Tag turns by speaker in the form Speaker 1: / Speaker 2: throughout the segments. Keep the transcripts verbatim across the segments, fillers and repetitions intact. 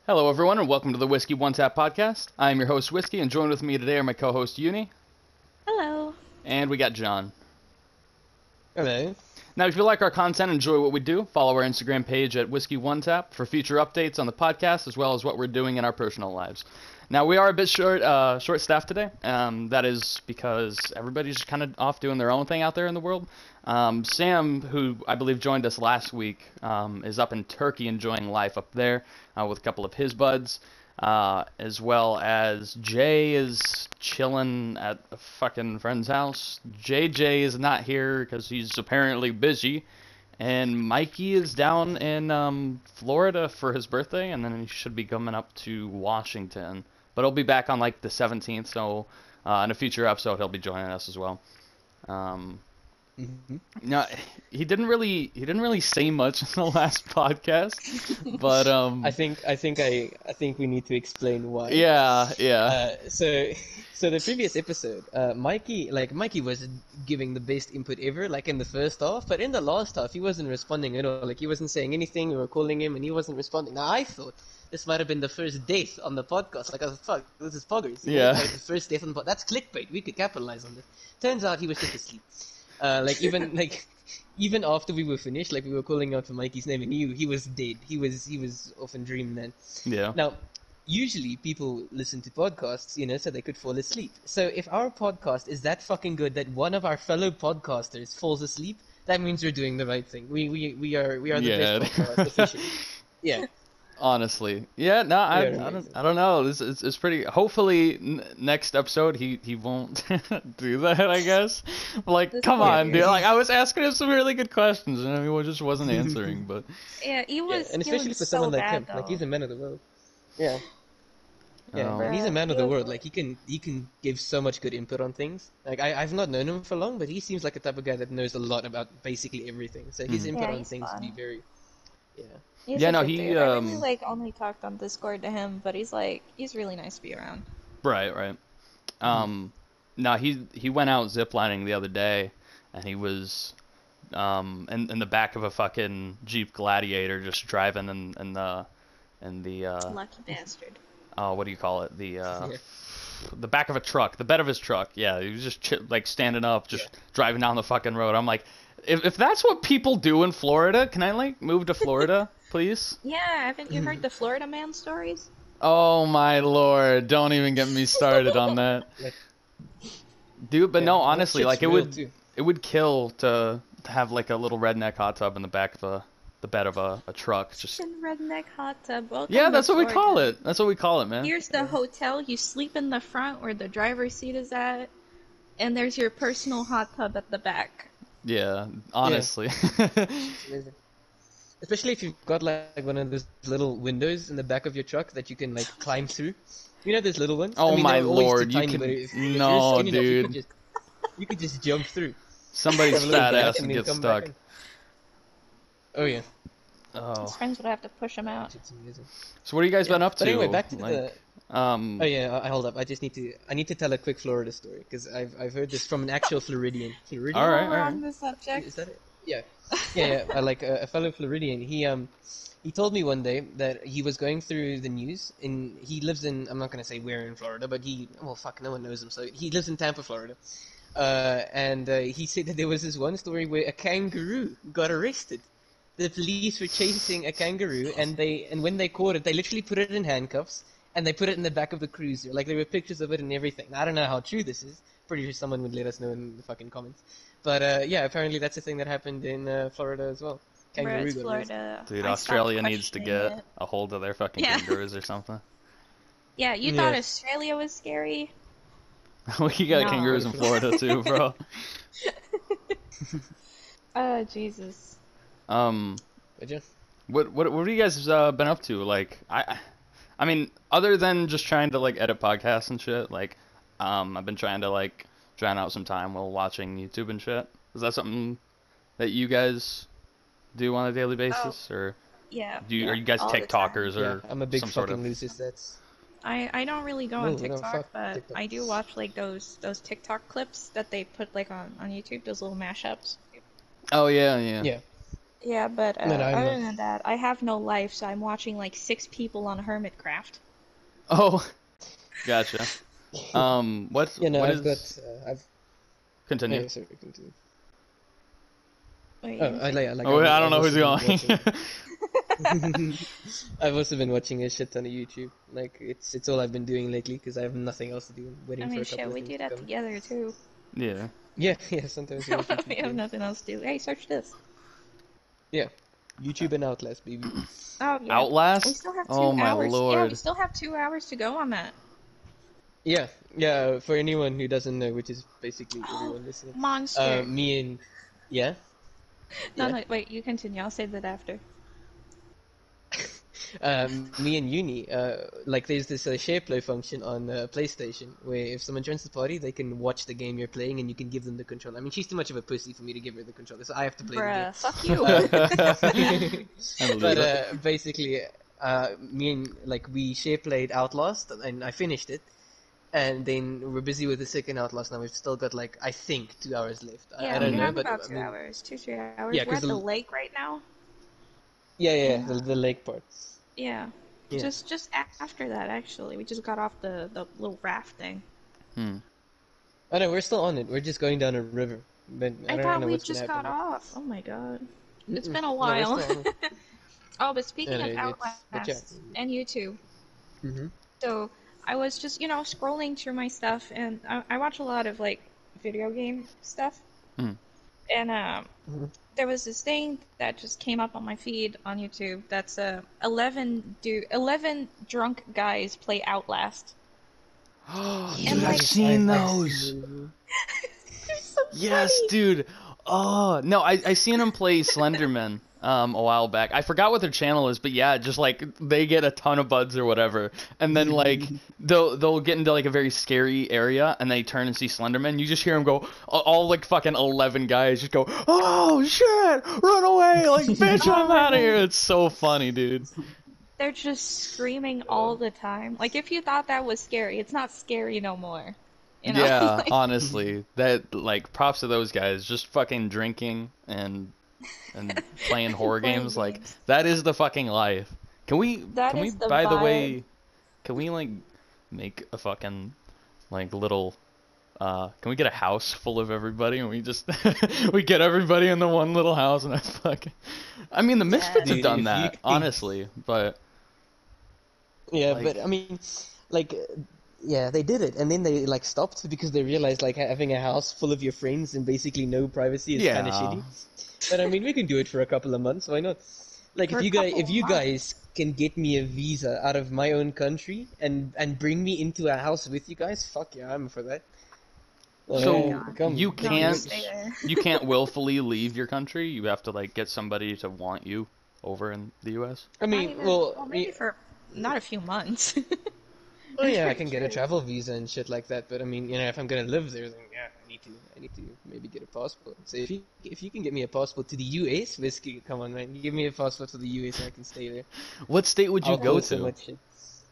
Speaker 1: Hello, everyone, and welcome to the Whiskey One Tap podcast. I am your host, Whiskey, and joined with me today are my co-host, Uni,
Speaker 2: Hello.
Speaker 1: and we got John.
Speaker 3: Hello.
Speaker 1: Now, if you like our content and enjoy what we do, follow our Instagram page at Whiskey One Tap for future updates on the podcast, as well as what we're doing in our personal lives. Now, we are a bit short, uh, short-staffed today. Um, that is because everybody's just kind of off doing their own thing out there in the world. Um, Sam, who I believe joined us last week, um, is up in Turkey enjoying life up there uh, with a couple of his buds, uh, as well as Jay is chilling at a fucking friend's house. J J is not here because he's apparently busy. And Mikey is down in um, Florida for his birthday, and then he should be coming up to Washington. But he'll be back on like the seventeenth, so uh, in a future episode he'll be joining us as well. Um,
Speaker 3: Mm-hmm.
Speaker 1: no, he didn't really he didn't really say much in the last podcast, but um,
Speaker 3: I think I think I I think we need to explain why.
Speaker 1: yeah, yeah,
Speaker 3: Uh, so, so the previous episode, uh, Mikey, like Mikey was giving the best input ever, like in the first half, but in the last half, he wasn't responding at all. Like he wasn't saying anything. We were calling him, and he wasn't responding. Now I thought this might have been the first death on the podcast. Like I was, fuck, this is poggers. You know?
Speaker 1: Yeah.
Speaker 3: Like the first death on the pod. That's clickbait. We could capitalize on this. Turns out he was just asleep. Uh, like even like even after we were finished, like we were calling out for Mikey's name, and he he was dead. He was he was off and dream then.
Speaker 1: yeah.
Speaker 3: Now, usually people listen to podcasts, you know, so they could fall asleep. So if our podcast is that fucking good that one of our fellow podcasters falls asleep, that means we're doing the right thing. We we we are we are the
Speaker 1: Yeah.
Speaker 3: best podcast officially. Yeah.
Speaker 1: Honestly, yeah, no, I,
Speaker 3: Yeah,
Speaker 1: I don't,
Speaker 3: amazing.
Speaker 1: I don't know. This is it's pretty. Hopefully, n- next episode he he won't do that. I guess. Like,
Speaker 2: This
Speaker 1: come
Speaker 2: poor
Speaker 1: on,
Speaker 2: dude.
Speaker 1: dude. Like, I was asking him some really good questions, and he just wasn't answering. But
Speaker 2: Yeah, he
Speaker 3: Yeah,
Speaker 2: was.
Speaker 3: and
Speaker 2: he
Speaker 3: especially
Speaker 2: was
Speaker 3: for
Speaker 2: so
Speaker 3: someone like
Speaker 2: bad,
Speaker 3: him, like
Speaker 2: though.
Speaker 3: he's a man of the world. Yeah. Yeah,
Speaker 1: Oh.
Speaker 3: man, he's a man of
Speaker 2: Yeah,
Speaker 3: the
Speaker 2: he
Speaker 3: world.
Speaker 2: was-
Speaker 3: Like he can he can give so much good input on things. Like I I've not known him for long, but he seems like the type of guy that knows a lot about basically everything. So his
Speaker 1: Mhm.
Speaker 3: input
Speaker 2: Yeah,
Speaker 3: on
Speaker 2: he's
Speaker 3: things would be
Speaker 2: fun.
Speaker 3: very, yeah.
Speaker 2: He's
Speaker 1: Yeah,
Speaker 2: a
Speaker 1: no,
Speaker 2: good
Speaker 1: he,
Speaker 2: dude. I really
Speaker 1: um,
Speaker 2: like only talked on Discord to him, but he's like he's really nice to be around.
Speaker 1: right, right. Um, no, he he went out ziplining the other day, and he was um in in the back of a fucking Jeep Gladiator, just driving in in the in the uh
Speaker 2: Lucky bastard.
Speaker 1: oh what do you call it the uh.
Speaker 3: Yeah.
Speaker 1: The back of a truck, the bed of his truck. Yeah, he was just ch- like standing up, just
Speaker 3: Yeah.
Speaker 1: driving down the fucking road. I'm like, if if that's what people do in Florida, can I like move to Florida, please?
Speaker 2: Yeah, haven't you heard the Florida man stories?
Speaker 1: Oh my lord, don't even get me started on that,
Speaker 3: Like,
Speaker 1: dude. But
Speaker 3: yeah,
Speaker 1: no,
Speaker 3: that
Speaker 1: honestly,
Speaker 3: shit's
Speaker 1: like it
Speaker 3: real,
Speaker 1: would
Speaker 3: too.
Speaker 1: it would kill to, to have like a little redneck hot tub in the back of a the bed of a, a truck. Just
Speaker 2: In redneck hot tub. Welcome
Speaker 1: yeah,
Speaker 2: to
Speaker 1: that's what we call
Speaker 2: Florida.
Speaker 1: it. That's what we call it, man.
Speaker 2: Here's the hotel. You sleep in the front where the driver's seat is at, and there's your personal hot tub at the back.
Speaker 1: Yeah, honestly.
Speaker 3: Amazing. Especially if you've got like one of those little windows in the back of your truck that you can like climb through. You know those little ones?
Speaker 1: Oh
Speaker 3: I mean,
Speaker 1: my
Speaker 3: they're always too
Speaker 1: lord, you
Speaker 3: tiny,
Speaker 1: can-
Speaker 3: but if, if you're
Speaker 1: no,
Speaker 3: skinny enough, you
Speaker 1: dude.
Speaker 3: could just you could just jump through.
Speaker 1: Somebody's
Speaker 3: Have a little
Speaker 1: fat
Speaker 3: break
Speaker 1: ass
Speaker 3: and
Speaker 1: and
Speaker 3: then
Speaker 1: get
Speaker 3: come back
Speaker 1: stuck.
Speaker 3: in. Oh yeah,
Speaker 1: Oh.
Speaker 2: His friends would have to push him out.
Speaker 3: it's amazing.
Speaker 1: So what have you guys
Speaker 3: Yeah.
Speaker 1: been up to?
Speaker 3: But anyway, back to
Speaker 1: like,
Speaker 3: the.
Speaker 1: um,
Speaker 3: Oh yeah, I, hold up. I just need to. I need to tell a quick Florida story because I've I've heard this from an actual Floridian. Floridian.
Speaker 1: All right,
Speaker 2: While we're
Speaker 1: all right.
Speaker 2: on the subject.
Speaker 3: Is that it? Yeah. Yeah, yeah. I like a, a fellow Floridian. He um, he told me one day that he was going through the news, and he lives in. I'm not gonna say where in Florida, but he. Well, fuck, no one knows him. So he lives in Tampa, Florida. Uh, and uh, he said that there was this one story where a kangaroo got arrested. The police were chasing a kangaroo, and they and when they caught it, they literally put it in handcuffs, and they put it in the back of the cruiser. Like there were pictures of it and everything. Now, I don't know how true this is. Pretty sure someone would let us know in the fucking comments. But uh, yeah, apparently that's a thing that happened in uh, Florida as well.
Speaker 2: Bruh,
Speaker 3: Kangaroo
Speaker 2: it's
Speaker 3: got arrested.
Speaker 2: Florida.
Speaker 1: Dude,
Speaker 2: I stopped
Speaker 1: Australia needs to
Speaker 2: questioning
Speaker 1: get
Speaker 2: it.
Speaker 1: a hold of their fucking
Speaker 2: Yeah.
Speaker 1: kangaroos or something.
Speaker 2: Yeah, you
Speaker 3: Yeah.
Speaker 2: thought Australia was scary?
Speaker 1: We got
Speaker 2: No.
Speaker 1: kangaroos in Florida too, bro.
Speaker 2: Oh, Jesus.
Speaker 1: Um,
Speaker 3: Would you?
Speaker 1: what what what have you guys uh, been up to? Like, I, I mean, other than just trying to like edit podcasts and shit, like, um, I've been trying to like drown out some time while watching YouTube and shit. Is that something that you guys do on a daily basis, or
Speaker 2: Yeah.
Speaker 1: do you,
Speaker 2: yeah,
Speaker 1: are you guys
Speaker 2: all the time.
Speaker 1: TikTokers
Speaker 3: Yeah,
Speaker 1: or
Speaker 3: I'm a big
Speaker 1: some
Speaker 3: fucking
Speaker 1: sort of?
Speaker 3: loser. That's
Speaker 2: I, I don't really go
Speaker 3: No,
Speaker 2: on
Speaker 3: we don't
Speaker 2: TikTok,
Speaker 3: fuck
Speaker 2: but
Speaker 3: TikTok.
Speaker 2: I do watch like those those TikTok clips that they put like on, on YouTube, those little mashups.
Speaker 1: Oh yeah, yeah.
Speaker 3: yeah.
Speaker 2: Yeah, but uh,
Speaker 3: But I'm
Speaker 2: other
Speaker 3: uh,
Speaker 2: than that, I have no life, so I'm watching like six people on Hermitcraft.
Speaker 1: Oh, gotcha. Um, what's
Speaker 3: you know
Speaker 1: what
Speaker 3: I've got
Speaker 1: is?
Speaker 3: uh, I've oh,
Speaker 1: Continue.
Speaker 3: yeah, sorry, continue.
Speaker 2: What are you
Speaker 3: Oh,
Speaker 2: gonna
Speaker 3: I
Speaker 2: say?
Speaker 3: like like
Speaker 1: Oh,
Speaker 3: I'm,
Speaker 1: I don't
Speaker 3: I've
Speaker 1: know who's
Speaker 3: also been
Speaker 1: going.
Speaker 3: watching. I've also been watching a shit ton of YouTube. Like it's it's all I've been doing lately because I have nothing else to do. I'm
Speaker 2: I
Speaker 3: waiting for
Speaker 2: mean,
Speaker 3: a couple
Speaker 2: shit,
Speaker 3: of
Speaker 2: we
Speaker 3: things
Speaker 2: do
Speaker 3: to
Speaker 2: that
Speaker 3: come.
Speaker 2: together too.
Speaker 1: Yeah.
Speaker 3: Yeah, yeah. Sometimes we watch
Speaker 2: We
Speaker 3: YouTube
Speaker 2: have
Speaker 3: too.
Speaker 2: nothing else to do. Hey, search this.
Speaker 3: Yeah, YouTube and Outlast, baby.
Speaker 2: Oh yeah, we
Speaker 1: Outlast?
Speaker 2: still have
Speaker 1: Oh
Speaker 2: two
Speaker 1: my
Speaker 2: hours. Yeah, we
Speaker 1: lord.
Speaker 2: still have two hours to go on that.
Speaker 3: Yeah, yeah. For anyone who doesn't know, which is basically
Speaker 2: Oh,
Speaker 3: everyone listening, uh,
Speaker 2: monster.
Speaker 3: me and yeah,
Speaker 2: No,
Speaker 3: yeah.
Speaker 2: no, wait. You continue. I'll save that after.
Speaker 3: um, me and Uni, uh, like there's this uh, share play function on uh, PlayStation where if someone joins the party, they can watch the game you're playing and you can give them the controller. I mean, she's too much of a pussy for me to give her the controller, so I have to play the game.
Speaker 2: Bruh, fuck you.
Speaker 3: Uh,
Speaker 1: I believe
Speaker 3: but
Speaker 1: it.
Speaker 3: uh, basically, uh, me and like we share played Outlast and I finished it, and then we're busy with the second Outlast now. We've still got like I think two hours left. I, I
Speaker 2: Yeah, we
Speaker 3: don't know,
Speaker 2: have
Speaker 3: but
Speaker 2: about
Speaker 3: I
Speaker 2: two
Speaker 3: mean,
Speaker 2: hours, two, three hours.
Speaker 3: yeah,
Speaker 2: We're
Speaker 3: because
Speaker 2: at the
Speaker 3: the
Speaker 2: lake right now.
Speaker 3: yeah yeah
Speaker 2: And,
Speaker 3: the,
Speaker 2: uh,
Speaker 3: the lake part.
Speaker 2: yeah,
Speaker 3: Yeah.
Speaker 2: just just a- after that, actually, we just got off the the little raft thing.
Speaker 1: Hmm.
Speaker 3: Oh no, we're still on it. We're just going down a river. But I
Speaker 2: I
Speaker 3: don't
Speaker 2: thought
Speaker 3: know
Speaker 2: we
Speaker 3: what's gonna
Speaker 2: just
Speaker 3: happen
Speaker 2: got
Speaker 3: next.
Speaker 2: off. Oh my god, it's
Speaker 3: Mm-mm.
Speaker 2: been a
Speaker 3: No, we're
Speaker 2: while.
Speaker 3: still on it.
Speaker 2: Oh, but
Speaker 3: No,
Speaker 2: speaking
Speaker 3: no,
Speaker 2: of
Speaker 3: it's but yeah.
Speaker 2: Outlast and YouTube,
Speaker 3: Mm-hmm.
Speaker 2: so I was just you know scrolling through my stuff, and I, I watch a lot of like video game stuff,
Speaker 1: Hmm.
Speaker 2: and um.
Speaker 3: Mm-hmm.
Speaker 2: there was this thing that just came up on my feed on YouTube that's uh, eleven do eleven drunk guys play Outlast. And
Speaker 1: Dude, I've
Speaker 2: like
Speaker 3: Yes,
Speaker 1: seen
Speaker 3: I've, I've
Speaker 1: those.
Speaker 3: seen
Speaker 2: they're so
Speaker 1: Yes,
Speaker 2: funny.
Speaker 1: dude. Oh no, I I seen him play Slenderman um a while back. I forgot what their channel is, but yeah, just like they get a ton of buds or whatever, and then like
Speaker 3: it.
Speaker 1: they'll they'll get into like a very scary area, and they turn and see Slenderman. You just hear them go, all, all like fucking eleven guys just go, oh shit, run away, like bitch,
Speaker 2: Oh
Speaker 1: I'm
Speaker 2: my
Speaker 1: out of here.
Speaker 2: god.
Speaker 1: It's so funny, dude.
Speaker 2: They're just screaming all the time. Like if you thought that was scary, it's not scary no more. You know?
Speaker 1: Yeah,
Speaker 2: Like
Speaker 1: honestly, that like props to those guys, just fucking drinking and and playing horror
Speaker 2: playing
Speaker 1: games. Like
Speaker 2: games.
Speaker 1: that is the fucking life. Can we
Speaker 2: That
Speaker 1: can we
Speaker 2: is the
Speaker 1: by the
Speaker 2: vibe.
Speaker 1: way, can we like make a fucking like little uh can we get a house full of everybody and we just we get everybody in the one little house and that's fucking I mean the Misfits have
Speaker 3: Dude,
Speaker 1: done
Speaker 3: if you
Speaker 1: that,
Speaker 3: can
Speaker 1: honestly, but
Speaker 3: Yeah,
Speaker 1: like
Speaker 3: but I mean, like, uh, yeah, they did it, and then they like stopped because they realized like having a house full of your friends and basically no privacy is kind of
Speaker 1: yeah.
Speaker 3: shitty. But I mean, we can do it for a couple of months. Why not? Like,
Speaker 2: For
Speaker 3: if
Speaker 2: a
Speaker 3: you guys,
Speaker 2: couple
Speaker 3: if
Speaker 2: of
Speaker 3: you
Speaker 2: months.
Speaker 3: guys can get me a visa out of my own country and and bring me into a house with you guys, fuck yeah, I'm for that.
Speaker 2: Oh my
Speaker 1: So
Speaker 3: Uh,
Speaker 2: god.
Speaker 1: you
Speaker 3: come,
Speaker 2: No,
Speaker 3: come
Speaker 2: you
Speaker 3: work.
Speaker 2: stay
Speaker 1: can't
Speaker 2: there.
Speaker 1: you can't willfully leave your country. You have to like get somebody to want you over in the U S.
Speaker 3: I
Speaker 2: Not
Speaker 3: mean,
Speaker 2: even
Speaker 3: well,
Speaker 2: well
Speaker 3: I
Speaker 2: maybe
Speaker 3: mean,
Speaker 2: for not a few months.
Speaker 3: oh
Speaker 2: I'm
Speaker 3: yeah, I
Speaker 2: pretty
Speaker 3: can get a
Speaker 2: sure.
Speaker 3: travel visa and shit like that. But I mean, you know, if I'm gonna live there, then yeah, I need to, I need to maybe get a passport. So if you, if you can get me a passport to the U S, Whiskey, come on, man, give me a passport to the U S and I can stay there.
Speaker 1: What state would you
Speaker 3: I'll
Speaker 1: go
Speaker 3: pull so
Speaker 1: to?
Speaker 3: much shit.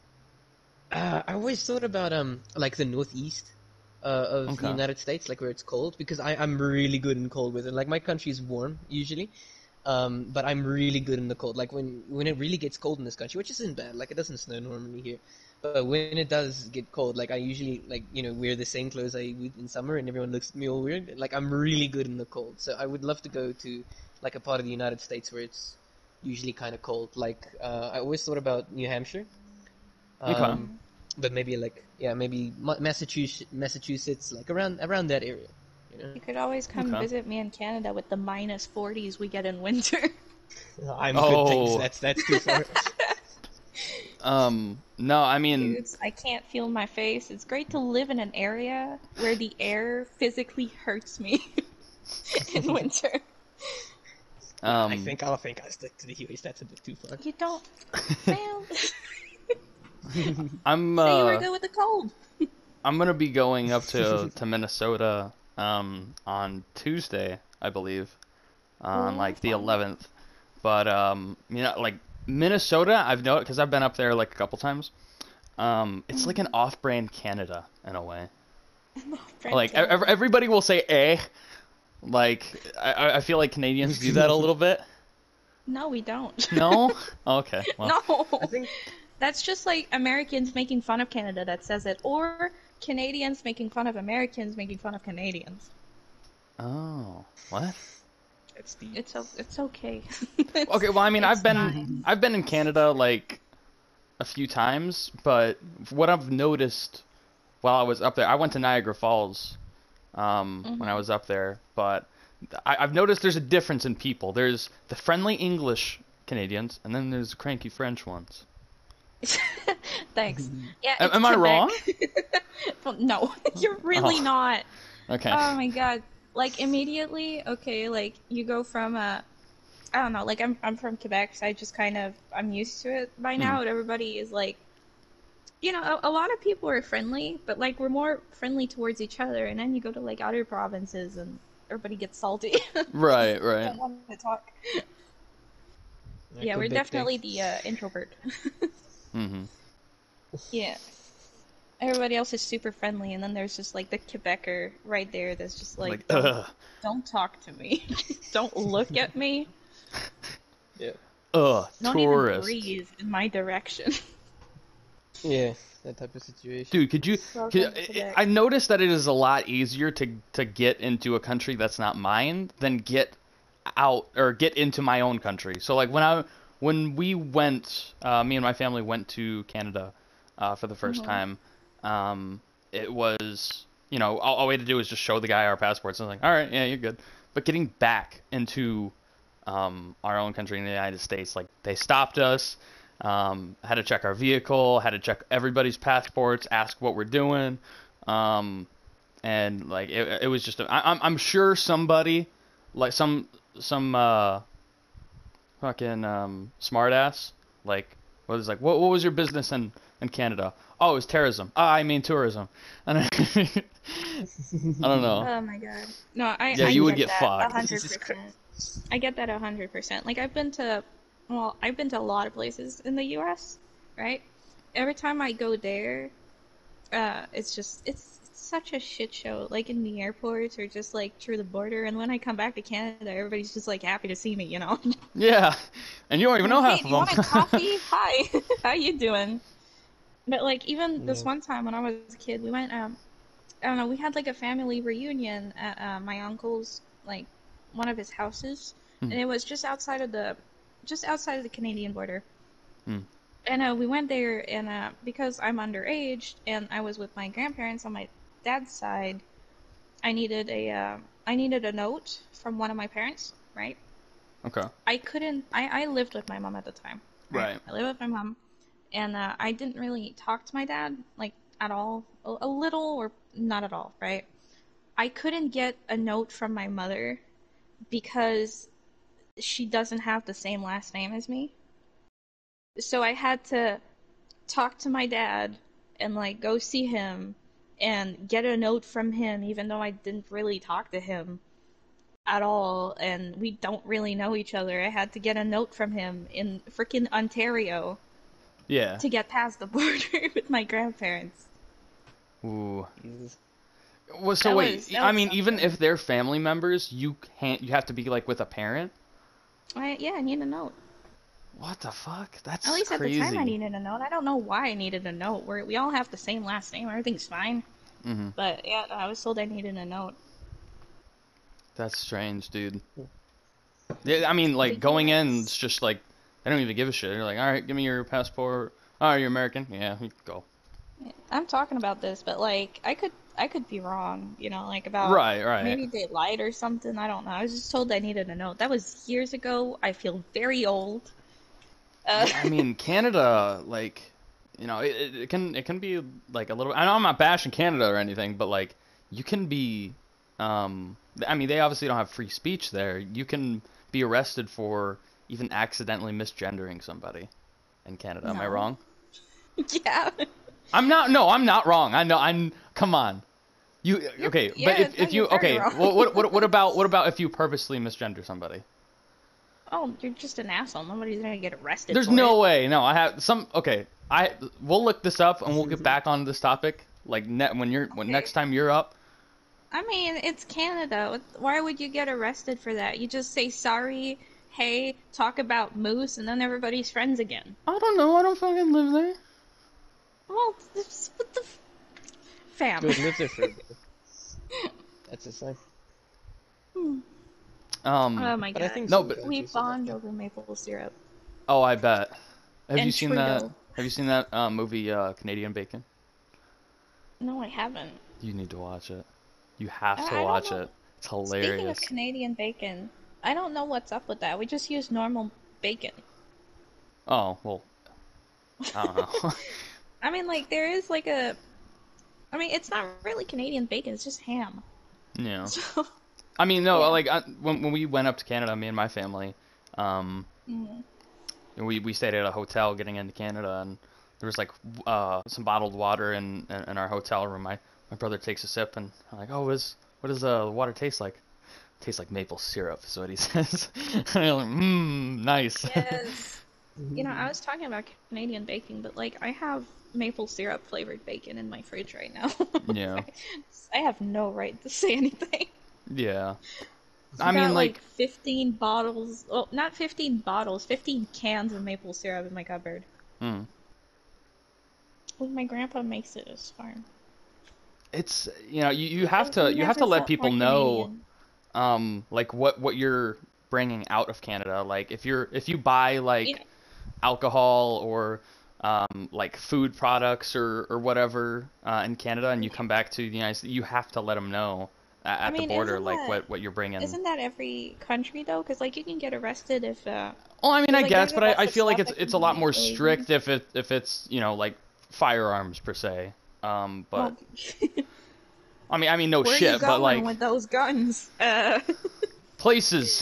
Speaker 3: Uh, I always thought about um like the northeast uh, of the
Speaker 1: Okay.
Speaker 3: United States, like where it's cold, because I I'm really good in cold weather. Like my country's warm usually, um, but I'm really good in the cold. Like when when it really gets cold in this country, which isn't bad. Like it doesn't snow normally here, but when it does get cold, like I usually like you know wear the same clothes I would in summer, and everyone looks at me all weird. Like I'm really good in the cold, so I would love to go to like a part of the United States where it's usually kind of cold. Like uh, I always thought about New Hampshire.
Speaker 1: Okay.
Speaker 3: Um,
Speaker 2: Mm.
Speaker 3: but maybe like yeah, maybe Ma- Massachusetts, Massachusetts, like around around that area, you know.
Speaker 2: You could always come
Speaker 1: Okay.
Speaker 2: visit me in Canada with the minus forties we get in winter.
Speaker 3: I'm good, thanks.
Speaker 1: Oh,
Speaker 3: That's that's too far.
Speaker 1: um, no, I mean,
Speaker 2: Dudes, I can't feel my face. It's great to live in an area where the air physically hurts me in winter.
Speaker 3: Nah, I
Speaker 1: um,
Speaker 3: think I'll think I'll stick to the U S. That's a bit too far.
Speaker 2: You don't, man.
Speaker 1: I'm
Speaker 2: Say you were
Speaker 1: uh,
Speaker 2: good with the cold.
Speaker 1: I'm gonna be going up to to Minnesota um on Tuesday, I believe, on
Speaker 2: Oh,
Speaker 1: like the
Speaker 2: fun.
Speaker 1: eleventh. But um, you know, like Minnesota, I've noticed because I've been up there like a couple times. Um, it's like an off-brand Canada in a way. Like
Speaker 2: Friend
Speaker 1: ev- everybody will say "eh," like I I I feel like Canadians do that a little bit.
Speaker 2: No, we don't.
Speaker 1: No? Okay. Well.
Speaker 2: No.
Speaker 3: I think
Speaker 2: That's just like Americans making fun of Canada that says it, or Canadians making fun of Americans making fun of Canadians.
Speaker 1: Oh. What?
Speaker 3: it's the
Speaker 2: It's o- it's okay.
Speaker 1: Okay. Well, I mean, I've
Speaker 2: It's
Speaker 1: been
Speaker 2: fine.
Speaker 1: I've been in Canada like a few times, but what I've noticed while I was up there, I went to Niagara Falls um, when I
Speaker 2: Mhm.
Speaker 1: was up there, but I, I've noticed there's a difference in people. There's the friendly English Canadians, and then there's the cranky French ones.
Speaker 2: Thanks. Yeah,
Speaker 1: Am,
Speaker 2: it's
Speaker 1: am I
Speaker 2: Quebec.
Speaker 1: wrong?
Speaker 2: Well, no, you're really
Speaker 1: Oh,
Speaker 2: not.
Speaker 1: okay.
Speaker 2: Oh my god. Like immediately, okay, like you go from a I don't know, like I'm I'm from Quebec, so I just kind of I'm used to it by
Speaker 1: Hmm.
Speaker 2: now. And everybody is like, you know, a, a lot of people are friendly, but like we're more friendly towards each other. And then you go to like other provinces, and everybody gets salty.
Speaker 1: Right, right.
Speaker 2: Don't want to talk.
Speaker 3: uh,
Speaker 2: Yeah, we're
Speaker 3: Quebec
Speaker 2: definitely
Speaker 3: thing.
Speaker 2: the uh, introvert.
Speaker 1: Mm-hmm.
Speaker 2: Yeah. Everybody else is super friendly, and then there's just like the Quebecer right there that's just like,
Speaker 1: Like,
Speaker 2: don't
Speaker 1: ugh,
Speaker 2: don't talk to me. Don't look at me.
Speaker 3: Yeah,
Speaker 1: ugh,
Speaker 2: Don't even
Speaker 1: tourist.
Speaker 2: breathe in my direction.
Speaker 3: yeah, that type of situation.
Speaker 1: Dude, could you?
Speaker 2: Welcome
Speaker 1: Could,
Speaker 2: to
Speaker 1: I
Speaker 2: Quebec.
Speaker 1: I noticed that it is a lot easier to to get into a country that's not mine than get out or get into my own country. So like when I when we went, uh, me and my family went to Canada uh, for the first
Speaker 2: Mhm.
Speaker 1: time. Um, it was you know all, all we had to do was just show the guy our passports. And I was like, all right, yeah, you're good. But getting back into um, our own country in the United States, like they stopped us. Um, had to check our vehicle, had to check everybody's passports, ask what we're doing, um, and like it, it was just. A, I, I'm I'm sure somebody, like some some uh, fucking um, smartass, like was like, what what was your business in in Canada? Oh, it was terrorism. Ah, I mean tourism. And I, I don't know.
Speaker 2: Oh my god. No, I
Speaker 1: Yeah,
Speaker 2: I
Speaker 1: you would
Speaker 2: get
Speaker 1: get
Speaker 2: that a
Speaker 1: fucked.
Speaker 2: hundred
Speaker 3: Jesus
Speaker 2: percent. I get that a hundred percent. Like I've been to, well, I've been to a lot of places in the U S, right? Every time I go there, uh, it's just it's, it's such a shit show. Like in the airports or just like through the border. And when I come back to Canada, everybody's just like happy to see me, you know?
Speaker 1: Yeah, and you don't even know
Speaker 2: Like, hey,
Speaker 1: half
Speaker 2: do you want a
Speaker 1: of them.
Speaker 2: coffee? Hi, how you doing? But like even this
Speaker 3: Yeah.
Speaker 2: one time when I was a kid, we went um I don't know, we had like a family reunion at uh, my uncle's, like one of his houses,
Speaker 1: Hmm.
Speaker 2: and it was just outside of the just outside of the Canadian border.
Speaker 1: Hmm.
Speaker 2: And uh, we went there, and uh, because I'm underage and I was with my grandparents on my dad's side, I needed a uh, I needed a note from one of my parents, right?
Speaker 1: Okay.
Speaker 2: I couldn't. I I lived with my mom at the time.
Speaker 1: Right.
Speaker 2: I lived with my mom, and uh, I didn't really talk to my dad like at all, a, a little or not at all, right? I couldn't get a note from my mother because she doesn't have the same last name as me. So I had to talk to my dad and like go see him and get a note from him even though I didn't really talk to him at all and we don't really know each other. I had to get a note from him in freaking Ontario
Speaker 1: Yeah.
Speaker 2: to get past the border with my grandparents.
Speaker 1: Ooh.
Speaker 3: Jesus.
Speaker 1: Well, so
Speaker 2: That
Speaker 1: wait.
Speaker 2: was- that
Speaker 1: I
Speaker 2: was
Speaker 1: mean, even
Speaker 2: something.
Speaker 1: if they're family members, you can't. You have to be like with a parent.
Speaker 2: I, yeah, I need a note.
Speaker 1: What the fuck? That's
Speaker 2: At least
Speaker 1: crazy.
Speaker 2: at the time I needed a note. I don't know why I needed a note. We're, we all have the same last name. Everything's fine.
Speaker 1: hmm
Speaker 2: But yeah, I was told I needed a note.
Speaker 1: That's strange, dude. Yeah, I mean, like
Speaker 2: The
Speaker 1: going in,
Speaker 2: U S.
Speaker 1: it's just like they don't even give a shit. They're like, all right, give me your passport. Oh, you're American? Yeah, you go.
Speaker 2: I'm talking about this, but like I could I could be wrong, you know, like about
Speaker 1: Right, right.
Speaker 2: maybe they lied or something. I don't know. I was just told I needed a note. That was years ago. I feel very old. Uh,
Speaker 1: Yeah, I mean, Canada, like, you know, it, it, it can it can be like a little. I know I'm not bashing Canada or anything, but like, you can be, um, I mean, they obviously don't have free speech there. You can be arrested for even accidentally misgendering somebody in Canada. Am I
Speaker 2: No.
Speaker 1: wrong?
Speaker 2: yeah.
Speaker 1: I'm not. No, I'm not wrong. I know. I'm. Come on. You okay?
Speaker 2: yeah,
Speaker 1: but if,
Speaker 2: no,
Speaker 1: if you
Speaker 2: you're very
Speaker 1: okay,
Speaker 2: wrong.
Speaker 1: what what what what about what about if you purposely misgender somebody?
Speaker 2: Oh, you're just an asshole. Nobody's gonna get arrested.
Speaker 1: There's
Speaker 2: for
Speaker 1: no
Speaker 2: it.
Speaker 1: way. No, I have some. Okay, I we'll look this up and we'll get back on this topic. Like ne- when you're when
Speaker 2: Okay.
Speaker 1: next time you're up.
Speaker 2: I mean, it's Canada. What- Why would you get arrested for that? You just say sorry. hey, talk about moose, and then everybody's friends again.
Speaker 1: I don't know. I don't fucking live there.
Speaker 2: Well, this, what the f- fam?
Speaker 3: Go live there for a bit. That's a sign.
Speaker 2: Hmm.
Speaker 1: Um.
Speaker 2: Oh my
Speaker 3: But
Speaker 2: god.
Speaker 3: I think
Speaker 1: No,
Speaker 3: some
Speaker 1: but-
Speaker 3: countries
Speaker 2: We
Speaker 3: are like
Speaker 2: bond
Speaker 3: that.
Speaker 2: over maple syrup.
Speaker 1: Oh, I bet. Have
Speaker 2: And
Speaker 1: you seen that?
Speaker 2: Trudeau.
Speaker 1: Have you seen that uh, movie, uh, Canadian Bacon?
Speaker 2: No, I haven't.
Speaker 1: You need to watch it. You have
Speaker 2: I-
Speaker 1: to
Speaker 2: I don't
Speaker 1: watch
Speaker 2: know.
Speaker 1: it. It's
Speaker 2: Speaking of
Speaker 1: hilarious.
Speaker 2: Canadian bacon, I don't know what's up with that. We just use normal bacon.
Speaker 1: Oh well. I don't know.
Speaker 2: I mean, like, there is like a. I mean, it's not really Canadian bacon, it's just ham.
Speaker 1: Yeah.
Speaker 2: So.
Speaker 1: I mean, no.
Speaker 2: Yeah.
Speaker 1: Like I, when when we went up to Canada, me and my family, um,
Speaker 2: Mm.
Speaker 1: we we stayed at a hotel getting into Canada, and there was like uh some bottled water in in, in our hotel room. My my brother takes a sip, and I'm like, oh, what is what does uh water taste like? Tastes like maple syrup, is what he says. And I'm like, mmm, nice.
Speaker 2: Yes. You know, I was talking about Canadian bacon, but like, I have maple syrup flavored bacon in my fridge right now.
Speaker 1: Yeah.
Speaker 2: I have no right to say anything.
Speaker 1: Yeah. I
Speaker 2: I
Speaker 1: mean,
Speaker 2: got
Speaker 1: like,
Speaker 2: like fifteen bottles. Well, not fifteen bottles, fifteen cans of maple syrup in my cupboard.
Speaker 1: mm,
Speaker 2: Well, my grandpa makes it as farm.
Speaker 1: it's you know you, you have to
Speaker 2: We
Speaker 1: you have
Speaker 2: never
Speaker 1: to let
Speaker 2: felt
Speaker 1: people
Speaker 2: more
Speaker 1: know
Speaker 2: Canadian.
Speaker 1: um like what what you're bringing out of Canada. Like if you're if you buy like
Speaker 2: Yeah.
Speaker 1: alcohol or um like food products or or whatever uh, in Canada, and you come back to the United States, you have to let them know at, at
Speaker 2: mean,
Speaker 1: the border
Speaker 2: isn't
Speaker 1: like
Speaker 2: that-
Speaker 1: what what you're bringing.
Speaker 2: Isn't that every country though? Because like you can get arrested if. Uh,
Speaker 1: Well, I mean,
Speaker 2: There's,
Speaker 1: I
Speaker 2: like,
Speaker 1: guess,
Speaker 2: there's
Speaker 1: but
Speaker 2: a
Speaker 1: I,
Speaker 2: bunch
Speaker 1: I
Speaker 2: of
Speaker 1: feel like
Speaker 2: stuff
Speaker 1: it's
Speaker 2: that
Speaker 1: it's a
Speaker 2: can
Speaker 1: lot
Speaker 2: be
Speaker 1: more
Speaker 2: illegal.
Speaker 1: strict if it if it's you know like firearms per se. Um, but
Speaker 2: well,
Speaker 1: I mean, I mean, no
Speaker 2: where are
Speaker 1: shit,
Speaker 2: you
Speaker 1: but
Speaker 2: going
Speaker 1: like
Speaker 2: with those guns? Uh,
Speaker 1: places.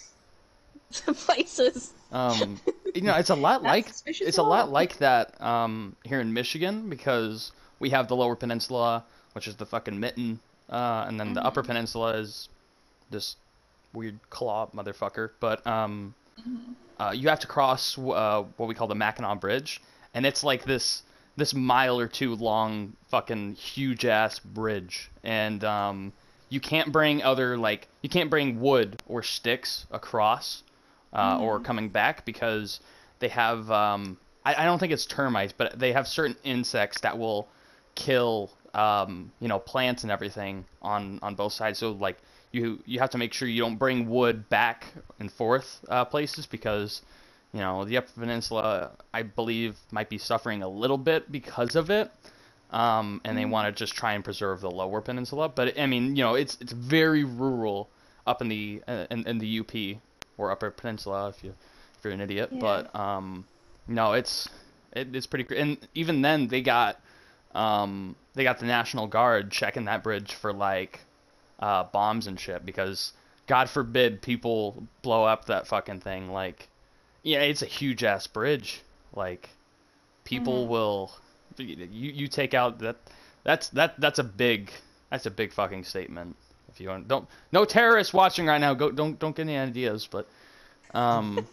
Speaker 2: places.
Speaker 1: Um, you know, it's a lot
Speaker 2: That's
Speaker 1: like
Speaker 2: suspicious
Speaker 1: it's a lot
Speaker 2: law.
Speaker 1: like that um here in Michigan, because we have the Lower Peninsula, which is the fucking mitten, uh, and then the Upper Peninsula is this weird claw motherfucker. But um, uh, you have to cross uh what we call the Mackinac Bridge, and it's like this this mile or two long fucking huge ass bridge, and um, you can't bring other like you can't bring wood or sticks across uh, or coming back, because they have um, I, I don't think it's termites, but they have certain insects that will kill um, you know plants and everything on on both sides. So like you you have to make sure you don't bring wood back and forth uh, places, because you know the Upper Peninsula, I believe, might be suffering a little bit because of it. Um, and they want to just try and preserve the Lower Peninsula, but I mean, you know, it's it's very rural up in the uh, in, in the U P or Upper Peninsula if you if you're an idiot.
Speaker 2: Yeah.
Speaker 1: But um, no, it's it, it's pretty. cr- And even then, they got um they got the National Guard checking that bridge for like uh, bombs and shit, because God forbid people blow up that fucking thing. Like, yeah, it's a huge ass bridge. Like, people will. You you take out that that's that that's a big that's a big fucking statement. If you want, don't no terrorists watching right now. Go don't don't get any ideas, but um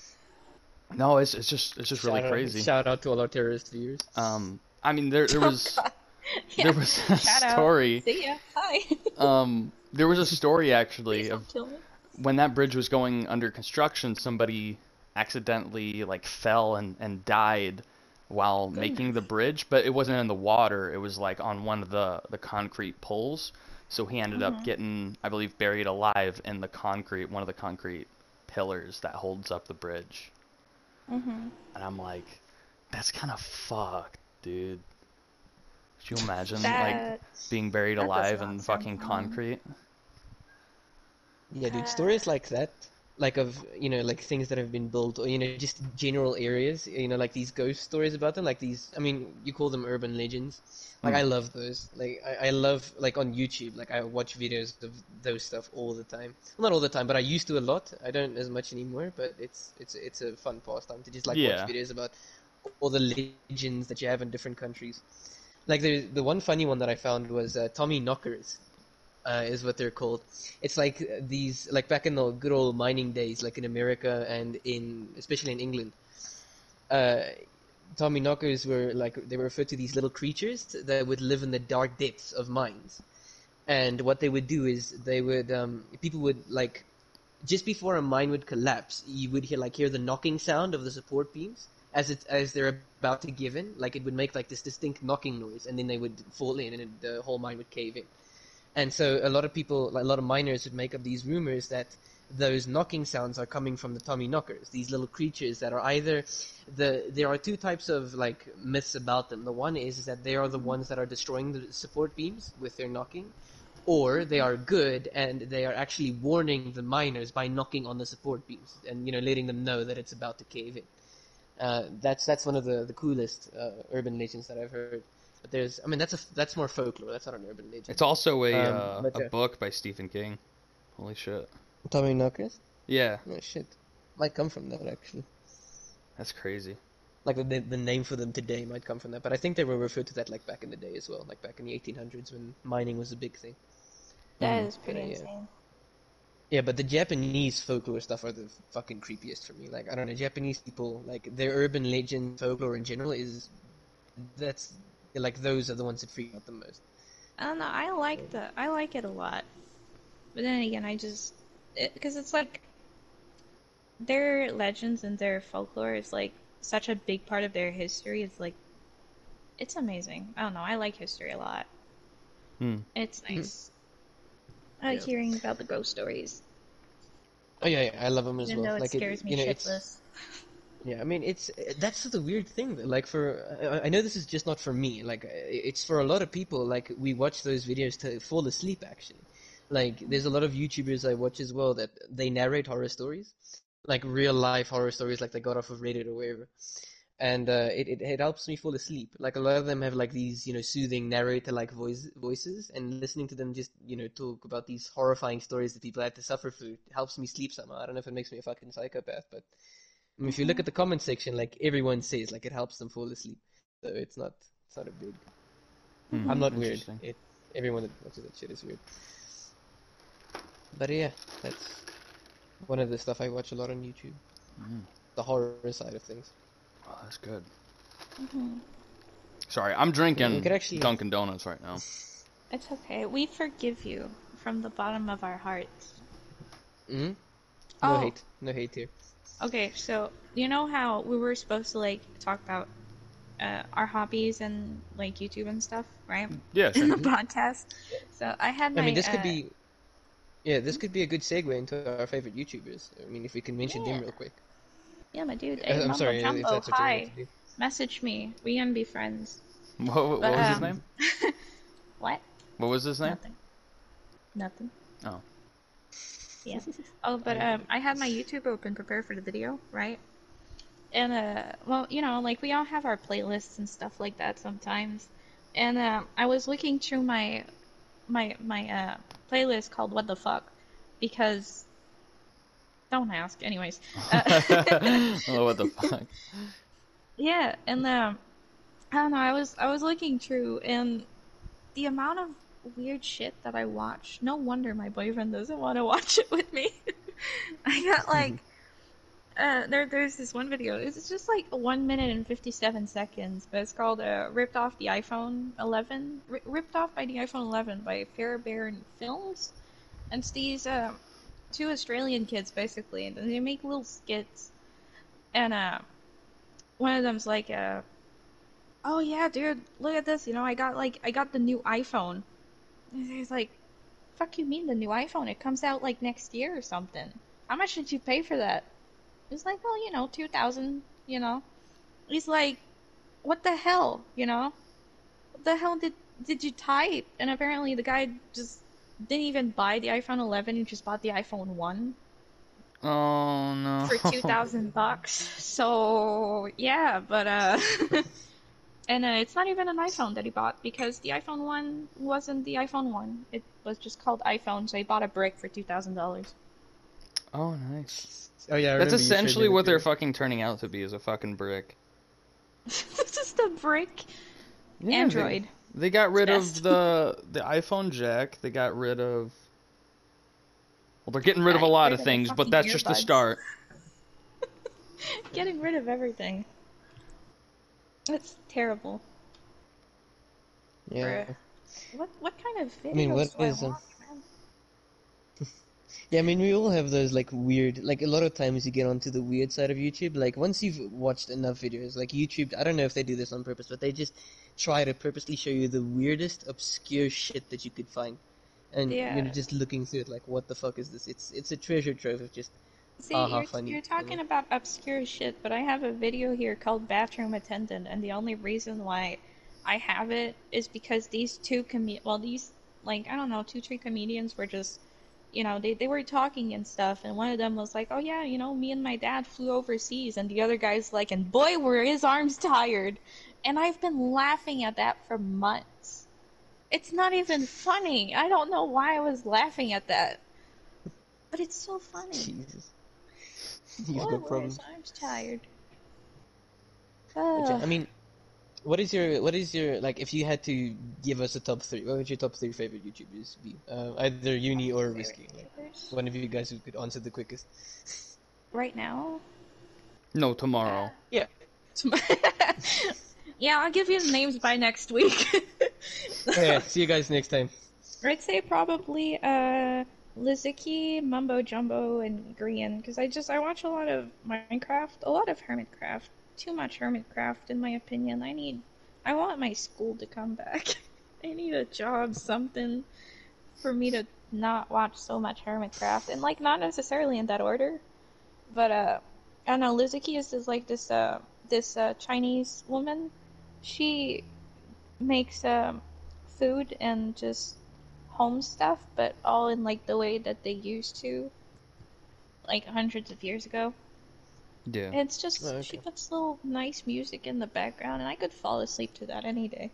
Speaker 1: no, it's it's just it's just really
Speaker 3: Shout out-
Speaker 1: crazy.
Speaker 3: Shout out to all our terrorist viewers.
Speaker 1: Um, I mean there there
Speaker 2: Oh,
Speaker 1: was
Speaker 2: God.
Speaker 1: there
Speaker 2: Yeah.
Speaker 1: was a
Speaker 2: Shout out.
Speaker 1: story.
Speaker 2: See ya. Hi.
Speaker 1: Um, there was a story actually
Speaker 2: Please
Speaker 1: of
Speaker 2: don't kill me.
Speaker 1: when that bridge was going under construction. Somebody accidentally like fell and and died while making the bridge, but it wasn't in the water. It was like on one of the the concrete poles. So he ended up getting, I believe, buried alive in the concrete, one of the concrete pillars that holds up the bridge.
Speaker 2: Mhm.
Speaker 1: And I'm like, that's kind of fucked, dude. Could you imagine
Speaker 2: That
Speaker 1: like being buried
Speaker 2: that does
Speaker 1: alive
Speaker 2: not
Speaker 1: in
Speaker 2: sound
Speaker 1: fucking
Speaker 2: fun.
Speaker 1: concrete?
Speaker 3: Yeah, dude,
Speaker 2: Uh,
Speaker 3: stories like that, like of, you know, like things that have been built, or, you know, just general areas, you know, like these ghost stories about them, like these, I mean, you call them urban legends. Like,
Speaker 1: Hmm.
Speaker 3: I love those. Like, I, I love, like, on YouTube, like, I watch videos of those stuff all the time. Well, not all the time, but I used to a lot. I don't as much anymore, but it's, it's, it's a fun pastime to just, like,
Speaker 1: Yeah.
Speaker 3: watch videos about all the legends that you have in different countries. Like, the, the one funny one that I found was uh, Tommy Knockers. Uh, is what they're called. It's like uh, these, like back in the good old mining days, like in America and in, especially in England. Uh, Tommy knockers were like, they were referred to these little creatures that would live in the dark depths of mines. And what they would do is they would, um, people would like just before a mine would collapse, you would hear like hear the knocking sound of the support beams as it as they're about to give in. Like it would make like this distinct knocking noise, and then they would fall in, and it, the whole mine would cave in. And so a lot of people, like a lot of miners, would make up these rumors that those knocking sounds are coming from the Tommy Knockers, these little creatures that are either the there are two types of like myths about them. The one is, is that they are the ones that are destroying the support beams with their knocking, or they are good and they are actually warning the miners by knocking on the support beams and, you know, letting them know that it's about to cave in. Uh, that's that's one of the the coolest uh, urban legends that I've heard. But there's, I mean, that's a that's more folklore. That's not an urban legend.
Speaker 1: It's also a
Speaker 3: Um,
Speaker 1: uh,
Speaker 3: but,
Speaker 1: a
Speaker 3: uh,
Speaker 1: book by Stephen King. Holy shit.
Speaker 3: Tommy Knockers?
Speaker 1: Yeah,
Speaker 3: Oh shit, might come from that actually.
Speaker 1: that's crazy.
Speaker 3: Like the the name for them today might come from that, but I think they were referred to that like back in the day as well, like back in the eighteen hundreds when mining was a big thing.
Speaker 2: That
Speaker 1: Mhm.
Speaker 2: is pretty
Speaker 3: Yeah, yeah.
Speaker 2: insane.
Speaker 3: Yeah, but the Japanese folklore stuff are the fucking creepiest for me. Like, I don't know, Japanese people, like, their urban legend folklore in general is, that's, like, those are the ones that freak out the most.
Speaker 2: I don't know. I like the I like it a lot, but then again, I just because it's like their legends and their folklore is like such a big part of their history. It's like it's amazing. I don't know. I like history a lot.
Speaker 1: Hmm.
Speaker 2: It's nice. I like
Speaker 3: Yeah.
Speaker 2: hearing about the ghost stories,
Speaker 3: Oh, yeah, yeah, I love them as
Speaker 2: even
Speaker 3: well.
Speaker 2: though it
Speaker 3: Like,
Speaker 2: scares
Speaker 3: it,
Speaker 2: me
Speaker 3: you know, it's,
Speaker 2: shitless.
Speaker 3: yeah, I mean, it's, that's the weird thing, that, like, for, I, I know this is just not for me, like, it's for a lot of people, like, we watch those videos to fall asleep, actually. Like, there's a lot of YouTubers I watch as well that they narrate horror stories, like real life horror stories, like they got off of Reddit or wherever. And uh, it, it it helps me fall asleep. Like a lot of them have like these, you know, soothing narrator-like voice voices, and listening to them just, you know, talk about these horrifying stories that people had to suffer through helps me sleep somehow. I don't know if it makes me a fucking psychopath, but I mean, if you look at the comment section, like everyone says, like it helps them fall asleep. So it's not it's not a big.
Speaker 1: Hmm.
Speaker 3: I'm not weird.
Speaker 1: Interesting.
Speaker 3: It everyone that watches that shit is weird. But yeah, that's one of the stuff I watch a lot on YouTube.
Speaker 1: Mm.
Speaker 3: The horror side of things.
Speaker 1: Oh, that's good.
Speaker 2: Mhm.
Speaker 1: Sorry, I'm
Speaker 3: We
Speaker 1: drinking
Speaker 3: could actually-
Speaker 1: Dunkin' Donuts right now.
Speaker 2: It's okay. We forgive you from the bottom of our hearts.
Speaker 3: Hmm. No
Speaker 2: Oh.
Speaker 3: hate. No hate here.
Speaker 2: Okay, so you know how we were supposed to like talk about uh, our hobbies and like YouTube and stuff, right?
Speaker 1: Yeah,
Speaker 2: In
Speaker 1: sure.
Speaker 2: the podcast. So I had my.
Speaker 3: I mean, this
Speaker 2: uh,
Speaker 3: could be, yeah, this could be a good segue into our favorite YouTubers. I mean, if we can mention them
Speaker 2: Yeah.
Speaker 3: real quick.
Speaker 2: Yeah, my dude.
Speaker 3: Uh,
Speaker 2: Hey,
Speaker 3: I'm
Speaker 2: Mumbo
Speaker 3: sorry if
Speaker 2: Jumbo,
Speaker 3: that's what you wanted
Speaker 2: hi.
Speaker 3: to do.
Speaker 2: Message me. We can be friends.
Speaker 1: What, what
Speaker 2: But,
Speaker 1: was his
Speaker 2: um,
Speaker 1: name?
Speaker 2: What?
Speaker 1: What was his name?
Speaker 2: Nothing. Nothing.
Speaker 1: Oh.
Speaker 2: Yeah. Oh, but um, I had my YouTube open, prepared for the video, right? And uh, well, you know, like we all have our playlists and stuff like that sometimes. And uh, I was looking through my my my uh playlist called What the Fuck, because don't ask. Anyways. Uh,
Speaker 1: Oh, what the fuck?
Speaker 2: Yeah, and um, I don't know. I was I was looking through, and the amount of weird shit that I watch. No wonder my boyfriend doesn't want to watch it with me. I got like, uh, there there's this one video. It's just like one minute and fifty-seven seconds, but it's called uh, "Ripped Off the iPhone eleven," R- ripped off by the iPhone eleven by Fairbairn Films, and it's these uh, two Australian kids basically, and they make little skits, and uh, one of them's like uh oh yeah, dude, look at this. You know, I got like I got the new iPhone. And he's like, fuck you mean the new iPhone? It comes out like next year or something. How much did you pay for that? He's like, well, you know, two thousand, you know. He's like, what the hell, you know? What the hell did did you type? And apparently the guy just didn't even buy the iPhone eleven, he just bought the iPhone one
Speaker 1: Oh no.
Speaker 2: for two thousand bucks. So, yeah, but uh And uh, it's not even an iPhone that he bought, because the iPhone one wasn't the iPhone one. It was just called iPhone, so he bought a brick for two thousand dollars.
Speaker 1: Oh, nice.
Speaker 3: Oh yeah, I
Speaker 1: That's
Speaker 3: remember you showed me
Speaker 1: essentially
Speaker 3: the
Speaker 1: what they're
Speaker 3: video.
Speaker 1: fucking turning out to be, is a fucking brick.
Speaker 2: It's just a brick
Speaker 1: Yeah, they-
Speaker 2: Android.
Speaker 1: They, got rid
Speaker 2: Best.
Speaker 1: of the the iPhone jack. They got rid of. Well, they're getting rid of a
Speaker 2: Got
Speaker 1: lot
Speaker 2: rid
Speaker 1: of
Speaker 2: of the
Speaker 1: things, but
Speaker 2: fucking
Speaker 1: that's just the
Speaker 2: earbuds.
Speaker 1: start.
Speaker 2: Getting rid of everything. It's terrible.
Speaker 3: Yeah.
Speaker 2: What what kind of videos
Speaker 3: I mean, what
Speaker 2: do I
Speaker 3: is, um,
Speaker 2: watch, man?
Speaker 3: Yeah, I mean, we all have those like weird, like a lot of times you get onto the weird side of YouTube. Like once you've watched enough videos, like YouTube, I don't know if they do this on purpose, but they just try to purposely show you the weirdest, obscure shit that you could find, and you're
Speaker 2: Yeah.
Speaker 3: just looking through it like, what the fuck is this? It's it's a treasure trove of just
Speaker 2: See,
Speaker 3: haha
Speaker 2: you're
Speaker 3: funny.
Speaker 2: you're
Speaker 3: You know?
Speaker 2: talking about obscure shit, but I have a video here called Bathroom Attendant, and the only reason why I have it is because these two com well, these like I don't know, two three comedians were just, you know, they they were talking and stuff, and one of them was like, "Oh yeah, you know, me and my dad flew overseas," and the other guy's like, "And boy, were his arms tired," and I've been laughing at that for months. It's not even funny. I don't know why I was laughing at that, but it's so funny.
Speaker 3: Jesus, you've
Speaker 2: Boy,
Speaker 3: got
Speaker 2: were his
Speaker 3: problems.
Speaker 2: arms tired.
Speaker 3: But yeah,
Speaker 2: Ugh.
Speaker 3: I mean, what is your what is your like? If you had to give us a top three, what would your top three favorite YouTubers be? Uh, either Uni or Whiskey. Like,
Speaker 2: YouTubers?
Speaker 3: one of you guys who could answer the quickest.
Speaker 2: Right now?
Speaker 1: No, tomorrow.
Speaker 3: Yeah.
Speaker 2: Yeah, I'll give you the names by next week.
Speaker 3: Yeah. See you guys next time.
Speaker 2: I'd say probably uh Liziki, Mumbo Jumbo, and Grian, because I just I watch a lot of Minecraft, a lot of Hermitcraft. Too much Hermitcraft, in my opinion. I need, I want my school to come back. I need a job, something, for me to not watch so much Hermitcraft, and like not necessarily in that order, but uh, I don't know. Liziki is just like this uh this uh Chinese woman. She makes um food and just home stuff, but all in like the way that they used to, like hundreds of years ago.
Speaker 1: Yeah.
Speaker 2: And it's just,
Speaker 3: Oh,
Speaker 2: she
Speaker 3: okay.
Speaker 2: puts little nice music in the background, and I could fall asleep to that any day.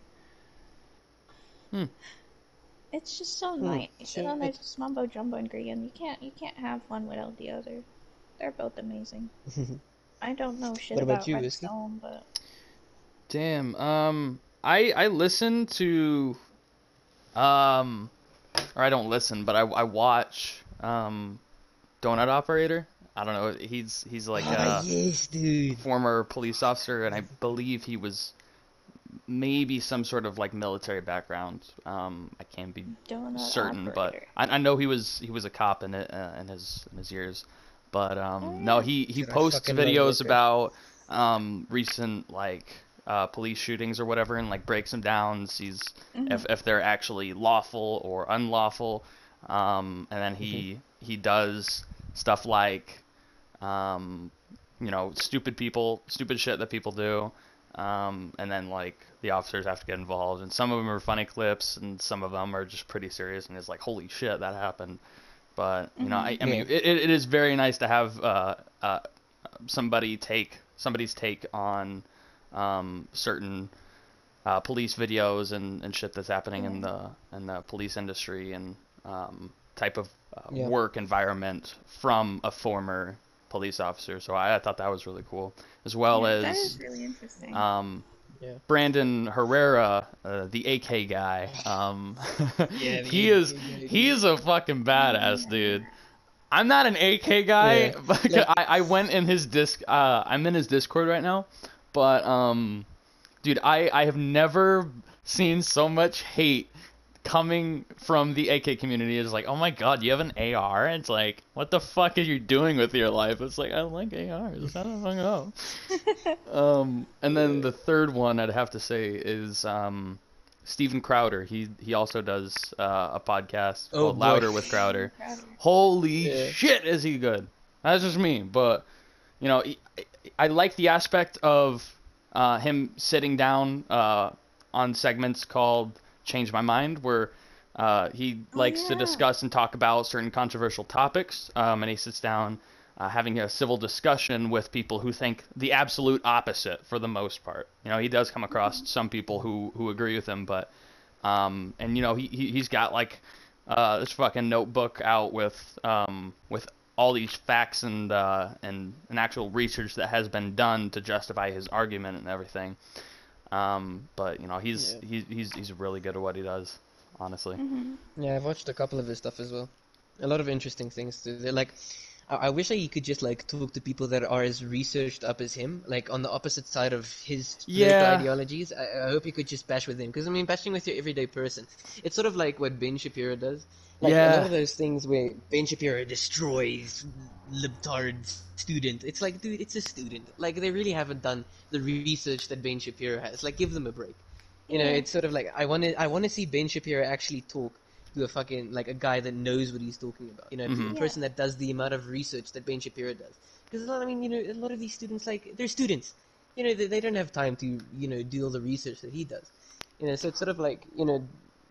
Speaker 1: Hmm.
Speaker 2: It's just so
Speaker 3: Hmm.
Speaker 2: nice.
Speaker 3: Sure.
Speaker 2: And then there's just Mumbo Jumbo and Grian. You can't, you can't have one without the other. They're both amazing. I don't know shit
Speaker 3: What about
Speaker 2: about
Speaker 3: you, Whiskey?
Speaker 2: Redstone, but
Speaker 1: Damn. Um, I I listen to, um, or I don't listen, but I I watch um, Donut Operator. I don't know. He's he's like
Speaker 3: Ah,
Speaker 1: a
Speaker 3: yes, dude.
Speaker 1: former police officer, and I believe he was maybe some sort of like military background. Um, I can't be
Speaker 2: Donut
Speaker 1: certain, but
Speaker 2: Operator.
Speaker 1: I, I know he was he was a cop in it uh, in his in his years. But um,
Speaker 2: Oh,
Speaker 1: no,
Speaker 2: yeah.
Speaker 1: he he
Speaker 3: Dude, I
Speaker 1: posts
Speaker 3: fucking love
Speaker 1: videos
Speaker 3: that guy.
Speaker 1: about um recent like uh police shootings or whatever, and like breaks them down, sees
Speaker 2: Mhm.
Speaker 1: if if they're actually lawful or unlawful. Um, and then he he does stuff like um, you know, stupid people, stupid shit that people do. Um, and then like the officers have to get involved, and some of them are funny clips, and some of them are just pretty serious, and it's like, holy shit, that happened. But you know, I, I mean,
Speaker 3: Yeah.
Speaker 1: it, it is very nice to have uh, uh, somebody take somebody's take on um, certain uh, police videos and, and shit that's happening in the in the police industry and um, type of uh,
Speaker 3: Yeah.
Speaker 1: work environment from a former police officer. So I, I thought that was really cool, as well
Speaker 2: Yeah, that
Speaker 1: as
Speaker 2: is really interesting.
Speaker 1: um,
Speaker 3: Yeah.
Speaker 1: Brandon Herrera, uh, the A K guy. Um,
Speaker 3: Yeah, the
Speaker 1: he
Speaker 3: A K
Speaker 1: is
Speaker 3: guy,
Speaker 1: he
Speaker 3: dude.
Speaker 1: is a fucking badass, dude. I'm not an A K guy,
Speaker 3: Yeah.
Speaker 1: but
Speaker 3: Like-
Speaker 1: I, I went in his disc. Uh, I'm in his Discord right now, but um, dude, I I have never seen so much hate coming from the A K community. It's like, oh my god, you have an A R? It's like, what the fuck are you doing with your life? It's like, I like A Rs. I don't fucking know. Um, and then the third one I'd have to say is um, Steven Crowder. He he also does uh, a podcast
Speaker 3: Oh,
Speaker 1: called
Speaker 3: boy.
Speaker 1: Louder with Crowder.
Speaker 2: Crowder.
Speaker 1: Holy
Speaker 3: Yeah.
Speaker 1: shit, is he good? That's just me, but you know, he- I like the aspect of uh, him sitting down uh, on segments called Change My Mind, where uh, he
Speaker 2: Oh,
Speaker 1: likes to
Speaker 2: yeah.
Speaker 1: discuss and talk about certain controversial topics, um, and he sits down uh, having a civil discussion with people who think the absolute opposite for the most part. You know, he does come across some people who, who agree with him, but um, and you know, he, he he's got like uh, this fucking notebook out with um, with all these facts and uh, and and actual research that has been done to justify his argument and everything. Um, but you know, he's
Speaker 3: Yeah.
Speaker 1: he, he's he's really good at what he does, honestly.
Speaker 2: Mhm.
Speaker 3: Yeah, I've watched a couple of his stuff as well. A lot of interesting things too. They're like, I, I wish he could just like talk to people that are as researched up as him, like on the opposite side of his political
Speaker 1: Yeah.
Speaker 3: ideologies. I, I hope he could just bash with him, because I mean, bashing with your everyday person, it's sort of like what Ben Shapiro does. Like a lot
Speaker 1: Yeah.
Speaker 3: of those things where Ben Shapiro destroys libtard student. It's like, dude, it's a student. Like they really haven't done the research that Ben Shapiro has. Like, give them a break. You know,
Speaker 2: Yeah.
Speaker 3: it's sort of like I want to I want to see Ben Shapiro actually talk to a fucking like a guy that knows what he's talking about. You know,
Speaker 1: Mhm.
Speaker 3: a person that does the amount of research that Ben Shapiro does. Because a lot, I mean, you know, a lot of these students like they're students. You know, they, they don't have time to you know do all the research that he does. You know, so it's sort of like you know.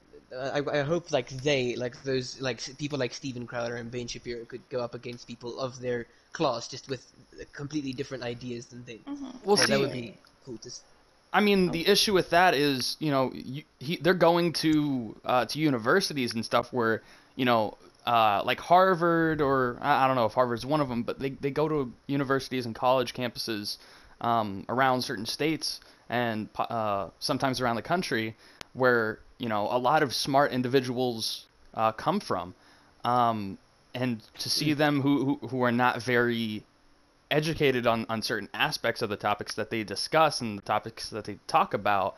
Speaker 3: Uh, I, I hope like they like those like s- people like Steven Crowder and Ben Shapiro could go up against people of their class just with uh, completely different ideas than them.
Speaker 2: Mhm.
Speaker 1: Well,
Speaker 3: Yeah,
Speaker 1: see,
Speaker 3: that would be cool to s-
Speaker 1: I mean, the issue with that is, you know, you, he, they're going to uh, to universities and stuff where, you know, uh, like Harvard or I I don't know if Harvard's one of them, but they, they go to universities and college campuses um, around certain states and po- uh, sometimes around the country where, you know, a lot of smart individuals uh, come from. Um, and to see them who, who, who are not very educated on, on certain aspects of the topics that they discuss and the topics that they talk about,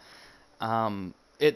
Speaker 1: um, it,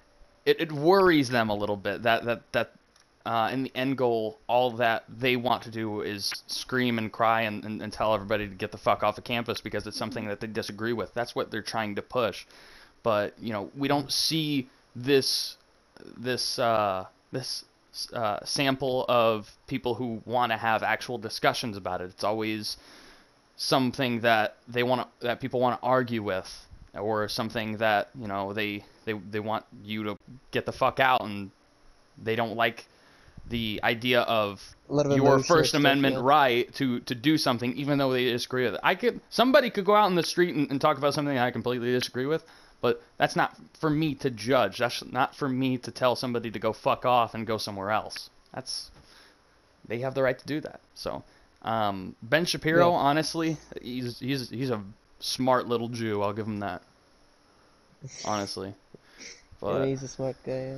Speaker 1: it it worries them a little bit that that that uh, in the end goal, all that they want to do is scream and cry and, and, and tell everybody to get the fuck off the campus because it's something that they disagree with. That's what they're trying to push. But you know, we don't see this this uh, this uh, sample of people who want to have actual discussions about it. It's always something that they want to, that people want to argue with, or something that you know they they they want you to get the fuck out, and they don't like the idea of
Speaker 3: a lot of
Speaker 1: your
Speaker 3: emotional
Speaker 1: First
Speaker 3: stuff,
Speaker 1: Amendment
Speaker 3: yeah.
Speaker 1: right to to do something, even though they disagree with it. I could somebody could go out in the street and, and talk about something I completely disagree with, but that's not for me to judge. That's not for me to tell somebody to go fuck off and go somewhere else. That's they have the right to do that. So, um, Ben Shapiro,
Speaker 3: Yeah.
Speaker 1: honestly, he's he's he's a smart little Jew. I'll give him that. Honestly,
Speaker 3: Yeah,
Speaker 1: but
Speaker 3: he's a smart guy. Yeah.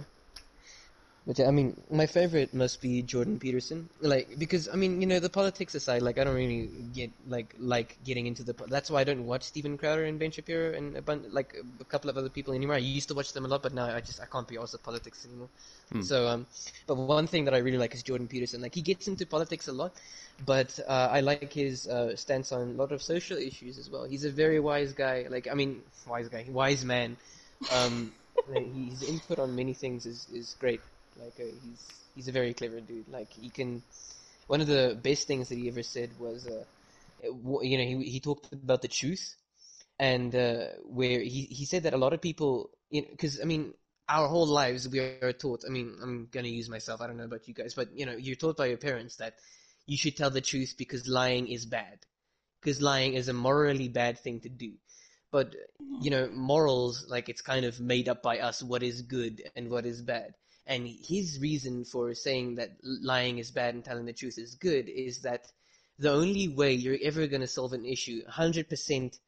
Speaker 3: But yeah, I mean, my favorite must be Jordan Peterson. Like, because I mean, you know, the politics aside, like, I don't really get like like getting into the. po- That's why I don't watch Steven Crowder and Ben Shapiro and a bunch like a couple of other people anymore. I used to watch them a lot, but now I just I can't be arsed with politics anymore.
Speaker 1: Hmm.
Speaker 3: So, um, but one thing that I really like is Jordan Peterson. Like, he gets into politics a lot, but uh, I like his uh, stance on a lot of social issues as well. He's a very wise guy. Like, I mean, wise guy, wise man. Um, like, his input on many things is is great. Like uh, he's he's a very clever dude. Like he can. One of the best things that he ever said was, uh, it w- you know, he he talked about the truth, and uh, where he he said that a lot of people, because I mean, our whole lives we are taught. I mean, I'm gonna use myself. I don't know about you guys, but you know, you're taught by your parents that you should tell the truth because lying is bad, because lying is a morally bad thing to do. But you know, morals, like it's kind of made up by us what is good and what is bad. And his reason for saying that lying is bad and telling the truth is good is that the only way you're ever going to solve an issue one hundred percent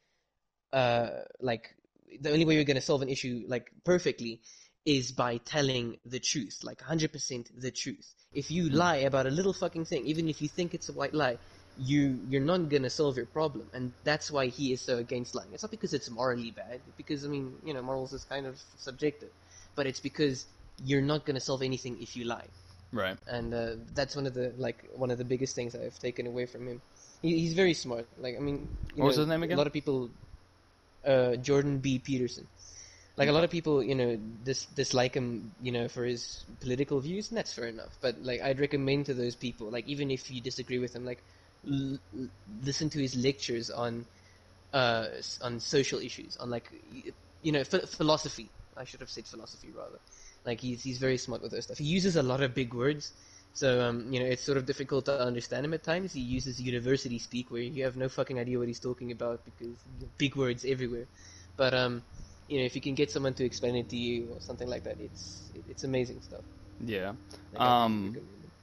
Speaker 3: uh like the only way you're going to solve an issue like perfectly is by telling the truth, like one hundred percent the truth. If you lie about a little fucking thing, even if you think it's a white lie, you you're not going to solve your problem. And that's why he is so against lying. It's not because it's morally bad, because I mean, you know, morals is kind of subjective, but it's because you're not going to solve anything if you lie.
Speaker 1: right.
Speaker 3: And uh, that's one of the like one of the biggest things I've taken away from him. He, he's very smart. Like I mean, you
Speaker 1: What was
Speaker 3: know,
Speaker 1: his name
Speaker 3: a
Speaker 1: again?
Speaker 3: lot of people uh, Jordan B. Peterson. Like a lot
Speaker 1: Okay.
Speaker 3: of people, you know, dis- dislike him, you know, for his political views, and that's fair enough. But like, I'd recommend to those people, like, even if you disagree with him, like, l- l- listen to his lectures on, uh, s- on social issues, on like, y- you know, ph- philosophy. I should have said philosophy rather. Like, he's he's very smart with those stuff. He uses a lot of big words, so um, you know, it's sort of difficult to understand him at times. He uses university speak where you have no fucking idea what he's talking about because big words everywhere. But um, you know, if you can get someone to explain it to you or something like that, it's it, it's amazing stuff.
Speaker 1: Yeah.
Speaker 3: Like I really
Speaker 1: Um.
Speaker 3: recommend it.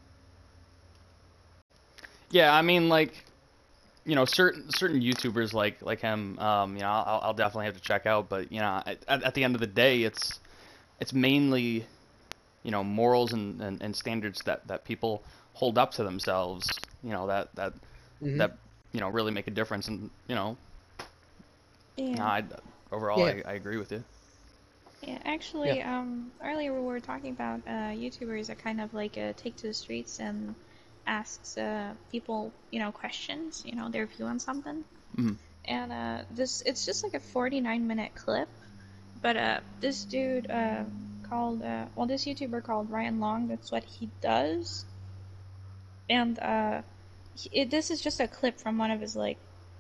Speaker 1: Yeah. I mean, like, you know, certain certain YouTubers like like him. Um. You know, I'll, I'll definitely have to check out. But you know, at, at the end of the day, it's it's mainly, you know, morals and, and, and standards that, that people hold up to themselves, you know, that that
Speaker 3: Mhm.
Speaker 1: that you know really make a difference. And you know,
Speaker 2: Yeah.
Speaker 1: no, I, overall,
Speaker 3: Yeah.
Speaker 1: I, I agree with you.
Speaker 2: Yeah, actually, um, earlier we were talking about uh, YouTubers that kind of like uh, take to the streets and asks uh, people, you know, questions, you know, their view on something.
Speaker 1: Mhm.
Speaker 2: And uh, this, it's just like a forty-nine minute clip, but uh, this dude uh, called, uh, well, this YouTuber called Ryan Long, that's what he does. And uh, he, it, this is just a clip from one of his like,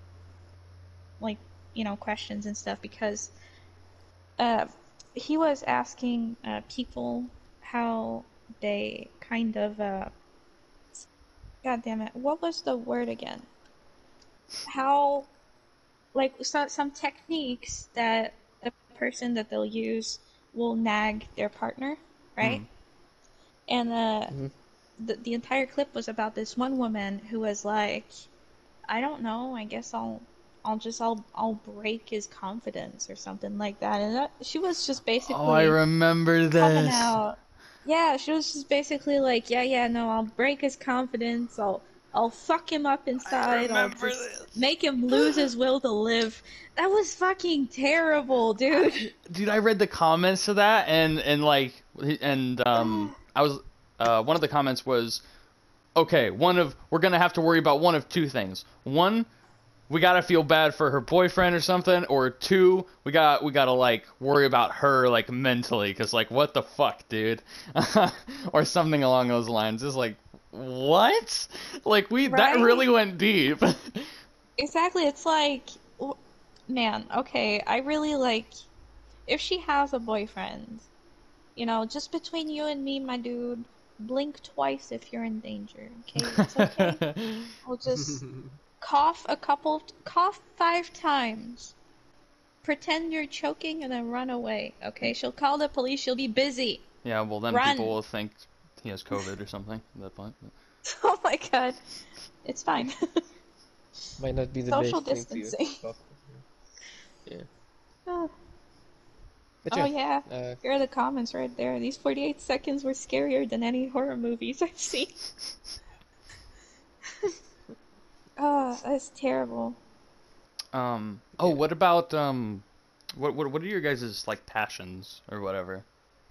Speaker 2: like, you know, questions and stuff because uh, he was asking uh, people how they kind of uh, God damn it, what was the word again? How like so, some techniques that a person that they'll use will nag their partner, right?
Speaker 1: Mhm.
Speaker 2: And uh,
Speaker 3: Mhm.
Speaker 2: the the entire clip was about this one woman who was like, I don't know, I guess I'll I'll just I'll I'll break his confidence or something like that. And that, she was just
Speaker 1: Oh, I
Speaker 2: basically
Speaker 1: remember
Speaker 2: coming
Speaker 1: this.
Speaker 2: out. Yeah, she was just basically like, yeah, yeah, no, I'll break his confidence. I'll, I'll fuck him up
Speaker 1: I
Speaker 2: inside. I'll
Speaker 1: remember
Speaker 2: just
Speaker 1: this.
Speaker 2: make him lose his will to live. That was fucking terrible, dude.
Speaker 1: I, dude, I read the comments to that, and and like, and um, I was, uh, one of the comments was, okay, one of we're gonna have to worry about one of two things. One, we gotta feel bad for her boyfriend or something, or two, we got we gotta like worry about her like mentally, cause like what the fuck, dude, or something along those lines. It's like, what? Like we that
Speaker 2: Right?
Speaker 1: really went deep.
Speaker 2: Exactly. It's like, w- man, okay, I really like, if she has a boyfriend, you know, just between you and me, my dude, blink twice if you're in danger, okay? It's okay. I'll just cough a couple, cough five times. Pretend you're choking and then run away, okay? She'll call the police. She'll be busy.
Speaker 1: Yeah, well then people
Speaker 2: Run.
Speaker 1: will think he has COVID or something at that point.
Speaker 2: Oh my god. It's fine.
Speaker 3: Might not be the
Speaker 2: Social
Speaker 3: best thing to
Speaker 2: distancing.
Speaker 3: cough. Yeah.
Speaker 2: Oh,
Speaker 3: But
Speaker 2: oh
Speaker 3: yeah.
Speaker 2: yeah.
Speaker 3: Uh,
Speaker 2: Here are the comments right there. These forty-eight seconds were scarier than any horror movies I've seen. Oh, that's terrible.
Speaker 1: Um. Oh,
Speaker 3: yeah.
Speaker 1: what about um, what what what are your guys' like passions or whatever?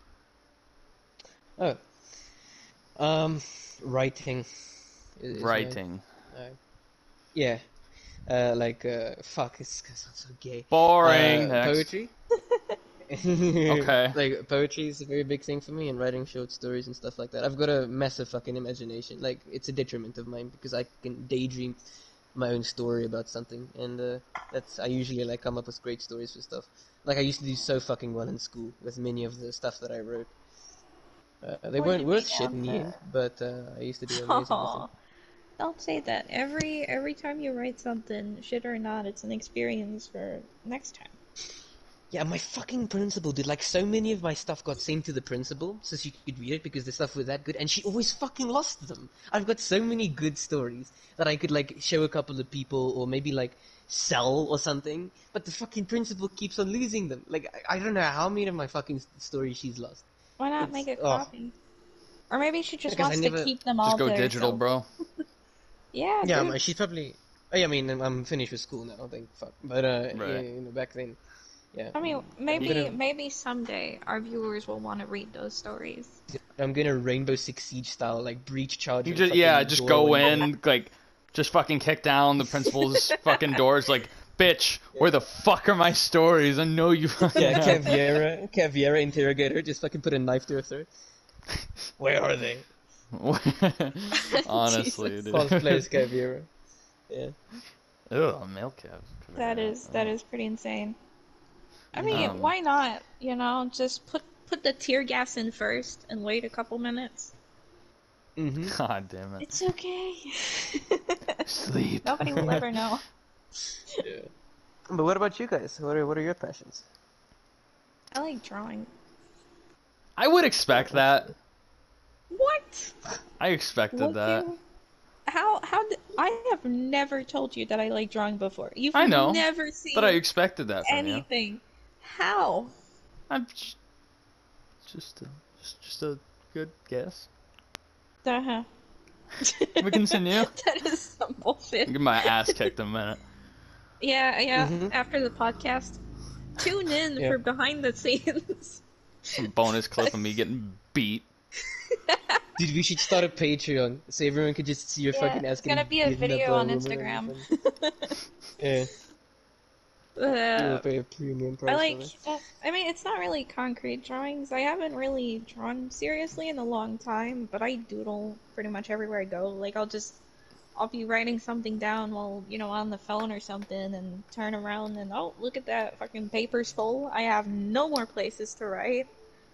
Speaker 3: Oh. Um. Writing is, is mine.
Speaker 1: Writing.
Speaker 3: Uh, yeah. Uh. Like. Uh. Fuck. It's gonna sound so gay.
Speaker 1: Boring.
Speaker 3: Uh.
Speaker 1: Next.
Speaker 3: Poetry.
Speaker 1: Okay.
Speaker 3: Like poetry is a very big thing for me, and writing short stories and stuff like that. I've got a massive fucking imagination. Like it's a detriment of mine because I can daydream my own story about something, and uh, that's I usually like come up with great stories for stuff. Like I used to do so fucking well in school with many of the stuff that I wrote. Uh, they
Speaker 2: Would
Speaker 3: weren't
Speaker 2: you be
Speaker 3: worth shit
Speaker 2: down
Speaker 3: in the end,
Speaker 2: to?
Speaker 3: but uh, I used to do amazing with them.
Speaker 2: Oh, don't say that. Every every time you write something, shit or not, it's an experience for next time.
Speaker 3: Yeah, my fucking principal did like so many of my stuff got sent to the principal so she could read it because the stuff was that good, and she always fucking lost them. I've got so many good stories that I could like show a couple of people or maybe like sell or something, but the fucking principal keeps on losing them. Like I, I don't know how many of my fucking stories she's lost.
Speaker 2: Why not
Speaker 3: It's
Speaker 2: make a
Speaker 3: oh,
Speaker 2: copy? Or maybe she just
Speaker 3: because I
Speaker 2: wants to
Speaker 3: never.
Speaker 2: keep them
Speaker 1: Just
Speaker 2: all
Speaker 1: go
Speaker 2: to
Speaker 1: digital,
Speaker 2: herself.
Speaker 1: bro.
Speaker 2: Yeah,
Speaker 3: Yeah,
Speaker 2: dude.
Speaker 3: um, she's probably. Oh, yeah, I mean, I'm, I'm finished with school now. Thank fuck. But uh, yeah,
Speaker 1: Right.
Speaker 3: you know, back then, yeah,
Speaker 2: I mean,
Speaker 3: I'm
Speaker 2: maybe
Speaker 3: gonna
Speaker 2: maybe someday our viewers will want to read those stories.
Speaker 3: I'm gonna Rainbow Six Siege style like breach charge
Speaker 1: You
Speaker 3: her
Speaker 1: just yeah,
Speaker 3: fucking
Speaker 1: just
Speaker 3: door
Speaker 1: go
Speaker 3: one day.
Speaker 1: in like, just fucking kick down the principal's fucking doors like, bitch, where the fuck are my stories? I know you.
Speaker 3: Yeah, Caviera, Caviera interrogator, just fucking put a knife to her throat. Where are they?
Speaker 1: Honestly,
Speaker 2: Jesus.
Speaker 1: dude.
Speaker 3: Cosplayers Caviera. Yeah.
Speaker 1: Ugh, male calves.
Speaker 2: That is that is pretty insane. I mean,
Speaker 1: Um,
Speaker 2: why not? You know, just put put the tear gas in first and wait a couple minutes.
Speaker 3: Mm-hmm.
Speaker 1: God damn it.
Speaker 2: It's okay.
Speaker 1: Sleep.
Speaker 2: Nobody will ever know.
Speaker 3: Yeah. But what about you guys? What are what are your passions?
Speaker 2: I like drawing.
Speaker 1: I would expect that.
Speaker 2: What?
Speaker 1: I expected
Speaker 2: Would
Speaker 1: that.
Speaker 2: you? How how did, I have never told you that I like drawing before. You've
Speaker 1: I know,
Speaker 2: never seen
Speaker 1: but I expected that from you.
Speaker 2: anything. How?
Speaker 1: I'm just, just, a, just, just a good guess.
Speaker 2: Uh-huh.
Speaker 1: we continue?
Speaker 2: That is some bullshit.
Speaker 1: Get my ass kicked in a minute.
Speaker 2: Yeah, yeah.
Speaker 3: Mhm.
Speaker 2: After the podcast, tune in
Speaker 3: Yeah.
Speaker 2: for behind the scenes.
Speaker 1: Some bonus clip of me getting beat.
Speaker 3: Dude, we should start a Patreon so everyone could just see your
Speaker 2: Yeah,
Speaker 3: fucking ass
Speaker 2: it's gonna
Speaker 3: getting
Speaker 2: be a
Speaker 3: beaten up
Speaker 2: video
Speaker 3: by a
Speaker 2: on
Speaker 3: woman.
Speaker 2: Instagram.
Speaker 3: Yeah, we'll
Speaker 2: Uh,
Speaker 3: pay a premium
Speaker 2: I
Speaker 3: price
Speaker 2: like.
Speaker 3: for it.
Speaker 2: Uh, I mean, it's not really concrete drawings. I haven't really drawn seriously in a long time, but I doodle pretty much everywhere I go. Like, I'll just, I'll be writing something down while, you know, on the phone or something, and turn around and oh, look at that fucking paper's full. I have no more places to write.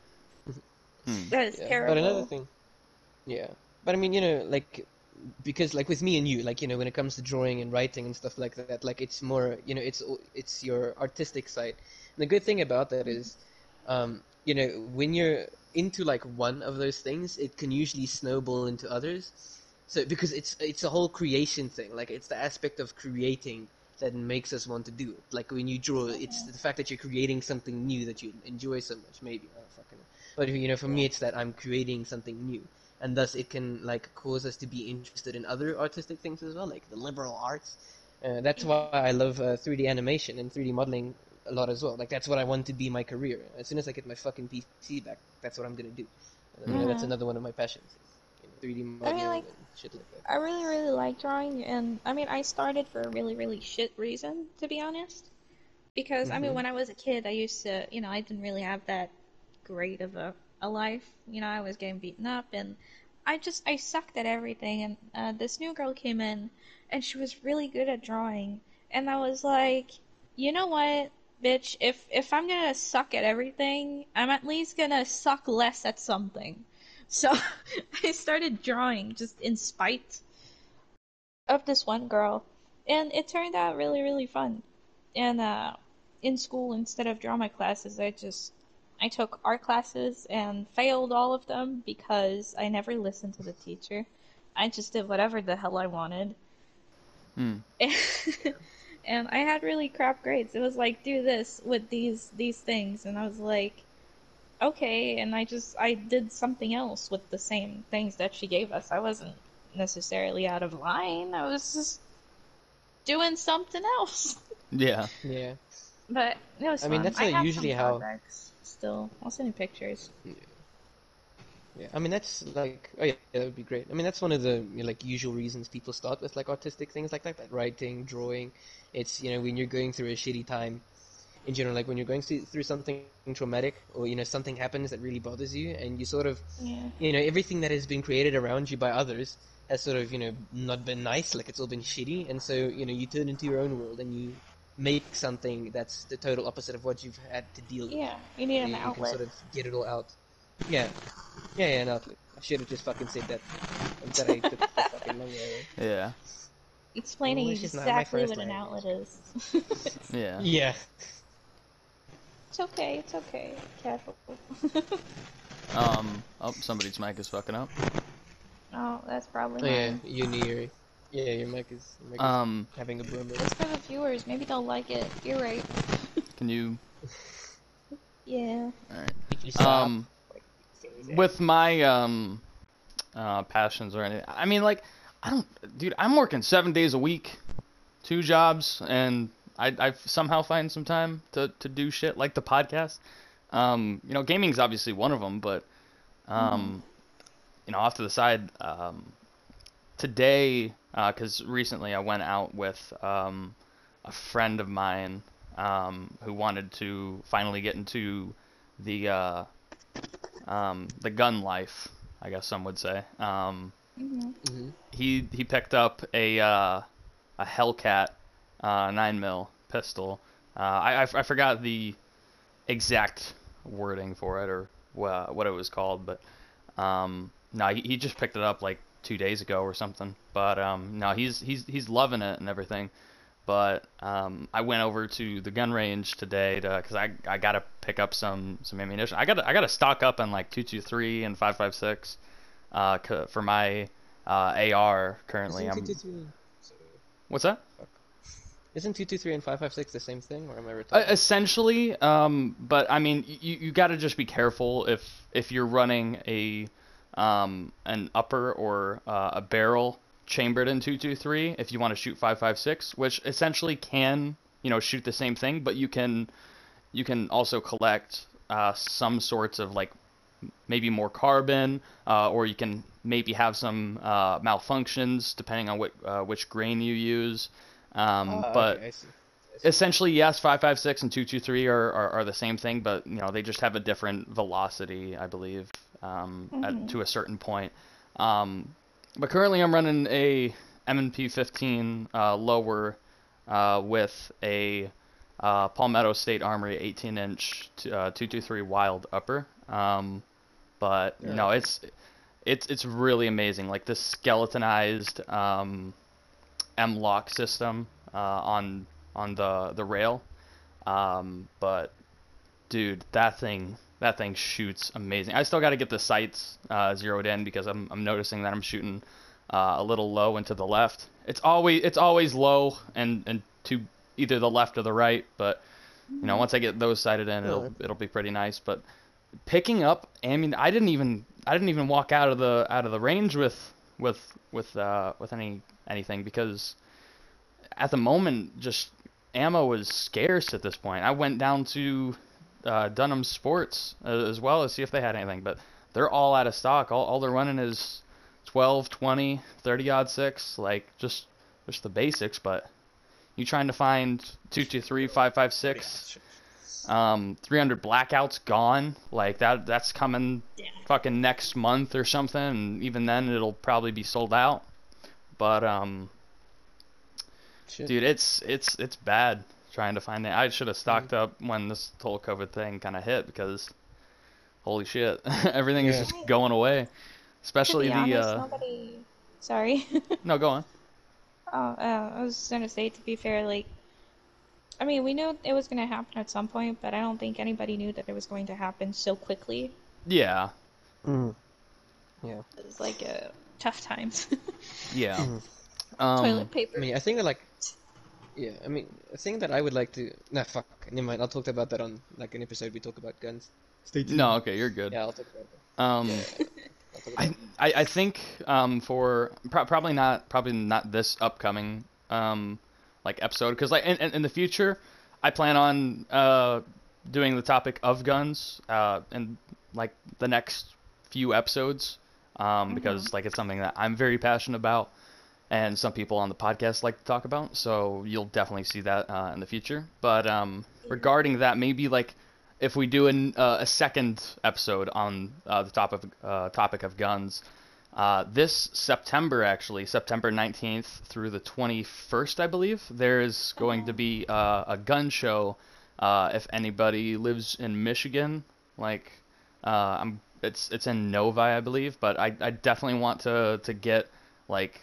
Speaker 1: Hmm.
Speaker 2: That is
Speaker 3: Yeah,
Speaker 2: terrible.
Speaker 3: but another thing. Yeah, but I mean, you know, like, because like with me and you, like, you know, when it comes to drawing and writing and stuff like that, like it's more, you know, it's it's your artistic side. And the good thing about that is, um, you know, when you're into like one of those things, it can usually snowball into others. So because it's it's a whole creation thing, like it's the aspect of creating that makes us want to do it. Like when you draw, it's the fact that you're creating something new that you enjoy so much. Maybe, I don't fucking know. But you know, for me, it's that I'm creating something new, and thus it can like cause us to be interested in other artistic things as well, like the liberal arts. Uh, that's why I love uh, three D animation and three D modeling a lot as well. Like that's what I want to be my career. As soon as I get my fucking P C back, that's what I'm gonna do. And, you know, that's
Speaker 2: Mhm.
Speaker 3: another one of my passions. You know, three D
Speaker 2: I mean,
Speaker 3: modeling
Speaker 2: like,
Speaker 3: and shit like that.
Speaker 2: I really, really like drawing, and I mean, I started for a really, really shit reason, to be honest. Because, I mean,
Speaker 3: Mhm.
Speaker 2: when I was a kid, I used to, you know, I didn't really have that great of a, a life. You know, I was getting beaten up, and I just, I sucked at everything. And uh, this new girl came in, and she was really good at drawing. And I was like, you know what, bitch, if, if I'm gonna suck at everything, I'm at least gonna suck less at something. So I started drawing just in spite of this one girl, and it turned out really, really fun. And uh, in school, instead of drama classes, I just I took art classes and failed all of them because I never listened to the teacher. I just did whatever the hell I wanted.
Speaker 1: Hmm.
Speaker 2: And I had really crap grades. It was like, do this with these these things, and I was like, okay, and I just I did something else with the same things that she gave us. I wasn't necessarily out of line. I was just doing something else.
Speaker 1: Yeah.
Speaker 3: Yeah.
Speaker 2: But it was
Speaker 3: I mean,
Speaker 2: fun.
Speaker 3: that's
Speaker 2: I
Speaker 3: uh,
Speaker 2: have some
Speaker 3: usually how.
Speaker 2: projects still. I'll send you pictures.
Speaker 3: Yeah, I mean that's like, oh yeah, that would be great. I mean that's one of the, you know, like usual reasons people start with like artistic things like that, like writing, drawing. It's, you know, when you're going through a shitty time in general, like when you're going through through something traumatic, or you know something happens that really bothers you, and you sort of,
Speaker 2: Yeah.
Speaker 3: you know, everything that has been created around you by others has sort of, you know, not been nice, like it's all been shitty, and so, you know, you turn into your own world and you make something that's the total opposite of what you've had to deal with.
Speaker 2: Yeah. You need
Speaker 3: So
Speaker 2: an
Speaker 3: you can
Speaker 2: outlet.
Speaker 3: sort of get it all out. Yeah. Yeah, yeah, an outlet. I should have just fucking said that. Instead I took the fucking long way.
Speaker 1: Yeah.
Speaker 2: Explaining
Speaker 3: English is not my
Speaker 2: exactly
Speaker 3: first
Speaker 2: what an
Speaker 3: language.
Speaker 2: outlet is.
Speaker 1: Yeah.
Speaker 3: Yeah.
Speaker 2: It's okay. It's okay. Careful.
Speaker 1: Um. Oh, somebody's mic is fucking up.
Speaker 2: Oh, that's probably
Speaker 3: Oh yeah,
Speaker 2: mine.
Speaker 3: you near. Yeah, your mic is your mic is
Speaker 1: Um.
Speaker 3: having a boomer.
Speaker 2: It's for the viewers. Maybe they'll like it. You're right.
Speaker 1: Can you?
Speaker 2: Yeah.
Speaker 1: All right.
Speaker 3: Could you stop?
Speaker 1: Um. With my um, uh, passions or anything. I mean, like, I don't, dude. I'm working seven days a week, two jobs, and I I somehow find some time to to do shit like the podcast. Um. You know, gaming's obviously one of them, but um, you know, off to the side. Um. Today, because recently I went out with um, a friend of mine um, who wanted to finally get into the uh, um, the gun life, I guess some would say. Um,
Speaker 2: Mhm.
Speaker 3: Mm-hmm.
Speaker 1: he he picked up a uh, a Hellcat uh, nine mil pistol. Uh, I, I, I forgot the exact wording for it or wha- what it was called, but um, no, he, he just picked it up like two days ago or something. But um, no, he's he's he's loving it and everything. But um, I went over to the gun range today to because I I gotta pick up some some ammunition. I gotta I gotta stock up on like two two three and five five six uh, c- for my uh, A R currently.
Speaker 3: Isn't
Speaker 1: I'm
Speaker 3: two two three?
Speaker 1: what's that?
Speaker 3: Isn't two two three and five five six the same thing, or am I
Speaker 1: Uh,
Speaker 3: retarded?
Speaker 1: essentially, um, but I mean, you you gotta just be careful if if you're running a um, an upper or uh, a barrel chambered in two twenty-three if you want to shoot five five six, which essentially can, you know, shoot the same thing, but you can you can also collect uh, some sorts of like maybe more carbon, uh, or you can maybe have some uh, malfunctions depending on what uh, which grain you use. Um,
Speaker 3: Ah,
Speaker 1: but
Speaker 3: okay, I see. I see.
Speaker 1: essentially, yes, five five six and two twenty-three are, are, are the same thing, but you know they just have a different velocity, I believe, um, at, to a certain point. Um, but currently, I'm running a M and P fifteen uh, lower uh, with a uh, Palmetto State Armory eighteen inch uh, two twenty-three Wild upper. Um, but
Speaker 3: Yeah,
Speaker 1: no,
Speaker 3: okay.
Speaker 1: it's it's it's really amazing. Like this skeletonized um, M-LOK system uh, on on the the rail. Um, but dude, that thing that thing shoots amazing. I still got to get the sights uh, zeroed in because I'm I'm noticing that I'm shooting uh, a little low and to the left. It's always it's always low and and to either the left or the right. But you know, once I get those sighted in, it'll it'll be pretty nice. But picking up, I mean, I didn't even I didn't even walk out of the out of the range with with with uh, with any anything because at the moment just ammo was scarce at this point. I went down to uh, Dunham Sports uh, as well to see if they had anything, but they're all out of stock. All all they're running is twelve, twenty, thirty odd six, like just just the basics. But you trying to find two two three, five five six, um, three hundred blackouts gone, like that that's coming
Speaker 2: Yeah.
Speaker 1: fucking next month or something, and even then it'll probably be sold out. But um,
Speaker 3: Shit.
Speaker 1: dude, it's it's it's bad trying to find it. I should have stocked up when this whole COVID thing kind of hit because holy shit, everything is
Speaker 3: Yeah.
Speaker 1: just going away. Especially
Speaker 2: to
Speaker 1: the
Speaker 2: be honest,
Speaker 1: uh,
Speaker 2: nobody. Sorry.
Speaker 1: no, go on.
Speaker 2: Oh, uh, I was just gonna say, to be fair, like, I mean, we knew it was gonna happen at some point, but I don't think anybody knew that it was going to happen so quickly.
Speaker 1: Yeah,
Speaker 3: Mm. Yeah.
Speaker 2: It was like uh, tough times.
Speaker 1: yeah.
Speaker 3: Mhm.
Speaker 1: Um,
Speaker 2: Toilet paper.
Speaker 3: I mean, I think that like, yeah, I mean, a thing that I would like to. Nah, fuck. Never mind. I'll talk about that on like an episode we talk about guns. Stay tuned.
Speaker 1: no, okay, you're good.
Speaker 3: Yeah, I'll talk about that.
Speaker 1: Um,
Speaker 3: Yeah, I'll talk about
Speaker 1: I, I I think um for pro- probably not probably not this upcoming um like episode because like in, in in the future I plan on uh doing the topic of guns uh in like the next few episodes um because like it's something that I'm very passionate about and some people on the podcast like to talk about, so you'll definitely see that uh, in the future. But um regarding that, maybe like if we do an, uh, a second episode on uh, the topic uh, topic of guns, uh, this September actually, September nineteenth through the twenty-first, I believe, there's going to be uh, a gun show. Uh, if anybody lives in Michigan, like uh, I'm, it's it's in Novi, I believe, but I, I definitely want to to get like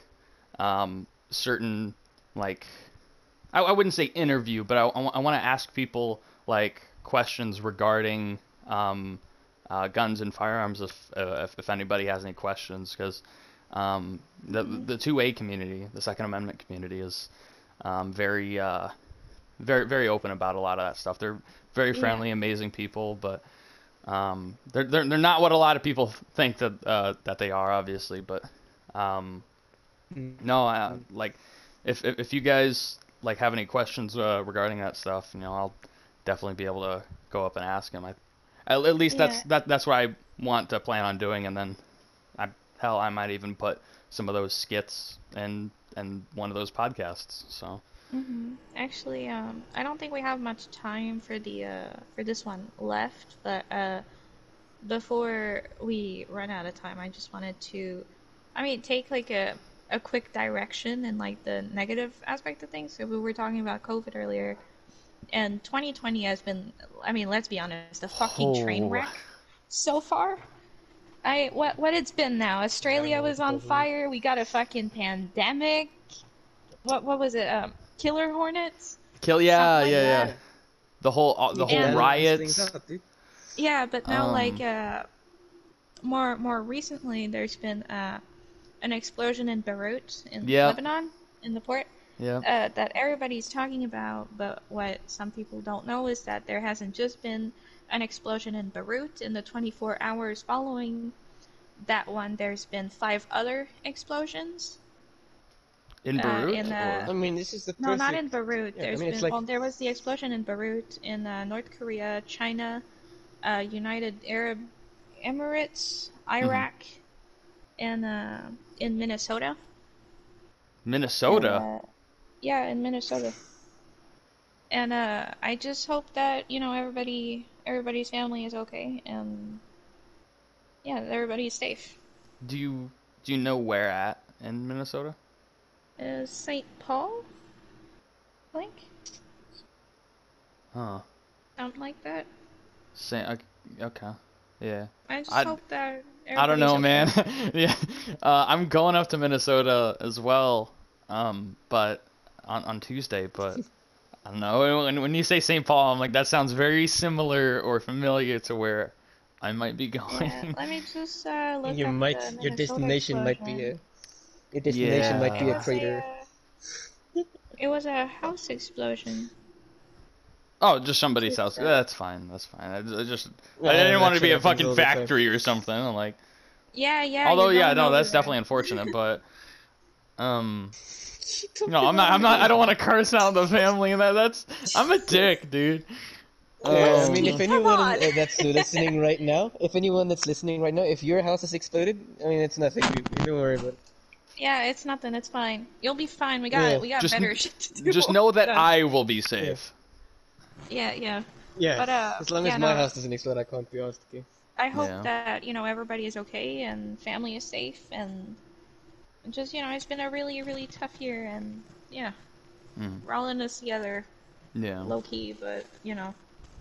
Speaker 1: um, certain like I, I wouldn't say interview, but I, I want to ask people like questions regarding um, uh, guns and firearms if, uh, if if anybody has any questions, because um, the the two A community, the Second Amendment community, is um, very uh, very very open about a lot of that stuff. They're very friendly,
Speaker 2: Yeah.
Speaker 1: amazing people, but um, they're they're they're not what a lot of people think that uh, that they are, obviously. But um,
Speaker 3: Mm.
Speaker 1: no, I, like if, if if you guys like have any questions uh, regarding that stuff, you know, I'll definitely be able to go up and ask him. I, at, at least that's
Speaker 2: Yeah.
Speaker 1: that that's what I want to plan on doing, and then I hell I might even put some of those skits in in one of those podcasts. So
Speaker 2: hmm Actually, um, I don't think we have much time for the uh for this one left, but uh, before we run out of time, I just wanted to, I mean, take like a a quick direction in like the negative aspect of things. So we were talking about COVID earlier, and twenty twenty has been, I mean, let's be honest, a fucking train
Speaker 1: Oh.
Speaker 2: wreck so far. I what what it's been now. Australia was on fire. We got a fucking pandemic. What what was it? Um, killer hornets.
Speaker 1: kill yeah
Speaker 2: Something like
Speaker 1: yeah yeah
Speaker 2: that.
Speaker 1: the whole uh, the
Speaker 3: Yeah,
Speaker 1: whole
Speaker 2: And-
Speaker 3: balance things
Speaker 1: riots.
Speaker 3: out, dude.
Speaker 2: Yeah, but now
Speaker 1: Um,
Speaker 2: like uh, more more recently, there's been uh, an explosion in Beirut in
Speaker 1: Yeah.
Speaker 2: Lebanon in the port.
Speaker 1: Yeah.
Speaker 2: Uh, that everybody's talking about, but what some people don't know is that there hasn't just been an explosion in Beirut in the twenty-four hours following that one, there's been five other explosions.
Speaker 1: In
Speaker 2: Uh,
Speaker 1: Beirut?
Speaker 2: in,
Speaker 1: or-
Speaker 2: uh,
Speaker 3: I mean, this is the
Speaker 2: No, not
Speaker 3: perfect-
Speaker 2: in Beirut.
Speaker 3: Yeah, I
Speaker 2: There's
Speaker 3: mean, it's
Speaker 2: been
Speaker 3: like-
Speaker 2: well, there was the explosion in Beirut, in uh, North Korea, China, uh, United Arab Emirates, Iraq, and uh, in Minnesota.
Speaker 1: Minnesota?
Speaker 2: And, uh, yeah, in Minnesota. And uh, I just hope that you know everybody, everybody's family is okay, and yeah, that everybody's safe.
Speaker 1: Do you do you know where at in Minnesota?
Speaker 2: Uh, Saint Paul, I think,
Speaker 1: Huh.
Speaker 2: something like that.
Speaker 1: Say, okay. Yeah.
Speaker 2: I just
Speaker 1: I-
Speaker 2: hope that.
Speaker 1: I don't know,
Speaker 2: everybody's okay.
Speaker 1: man. Yeah. Uh, I'm going up to Minnesota as well. Um, but on on Tuesday, but I don't know. When when you say Saint Paul, I'm like that sounds very similar or familiar to where I might be going.
Speaker 2: Yeah, let me just uh, look
Speaker 3: You
Speaker 2: up
Speaker 3: might,
Speaker 2: the
Speaker 3: your
Speaker 2: Minnesota
Speaker 3: destination might be
Speaker 2: explosion.
Speaker 3: a, your destination might be
Speaker 1: Yeah.
Speaker 3: a
Speaker 2: It was
Speaker 3: crater.
Speaker 2: a, uh, it was a house explosion.
Speaker 1: Oh, just somebody's
Speaker 2: It's,
Speaker 1: house.
Speaker 2: uh,
Speaker 1: That's fine. That's fine. I, I just
Speaker 3: Well,
Speaker 1: I didn't
Speaker 3: that
Speaker 1: want to
Speaker 3: shit
Speaker 1: be a
Speaker 3: happens all
Speaker 1: fucking
Speaker 3: the time.
Speaker 1: factory or something. I'm like,
Speaker 2: Yeah, yeah.
Speaker 1: although
Speaker 2: you're
Speaker 1: yeah,
Speaker 2: going
Speaker 1: no,
Speaker 2: over
Speaker 1: that's
Speaker 2: there.
Speaker 1: definitely unfortunate, but um. No, I'm not. I'm not. I don't want to curse out the family. and That that's. I'm a dick, dude.
Speaker 3: Yeah, I mean,
Speaker 1: Um,
Speaker 3: if
Speaker 2: Come
Speaker 3: anyone
Speaker 2: on.
Speaker 3: uh, that's listening right now, if anyone that's listening right now, if your house has exploded, I mean, it's nothing, dude. Don't worry about it.
Speaker 2: Yeah, it's nothing. It's fine. You'll be fine. We got
Speaker 3: Yeah.
Speaker 2: we got
Speaker 1: Just-
Speaker 2: better shit to do.
Speaker 1: just know that
Speaker 2: Done.
Speaker 1: I will be safe.
Speaker 2: Yeah, yeah.
Speaker 3: Yeah,
Speaker 2: But, uh,
Speaker 3: as long
Speaker 2: yeah,
Speaker 3: as my
Speaker 2: no.
Speaker 3: house doesn't explode, I can't be asked to.
Speaker 2: I hope
Speaker 1: Yeah.
Speaker 2: that you know everybody is okay and family is safe and just you know it's been a really really tough year and yeah
Speaker 1: Mhm.
Speaker 2: we're all in this together
Speaker 1: Yeah.
Speaker 2: low key but you know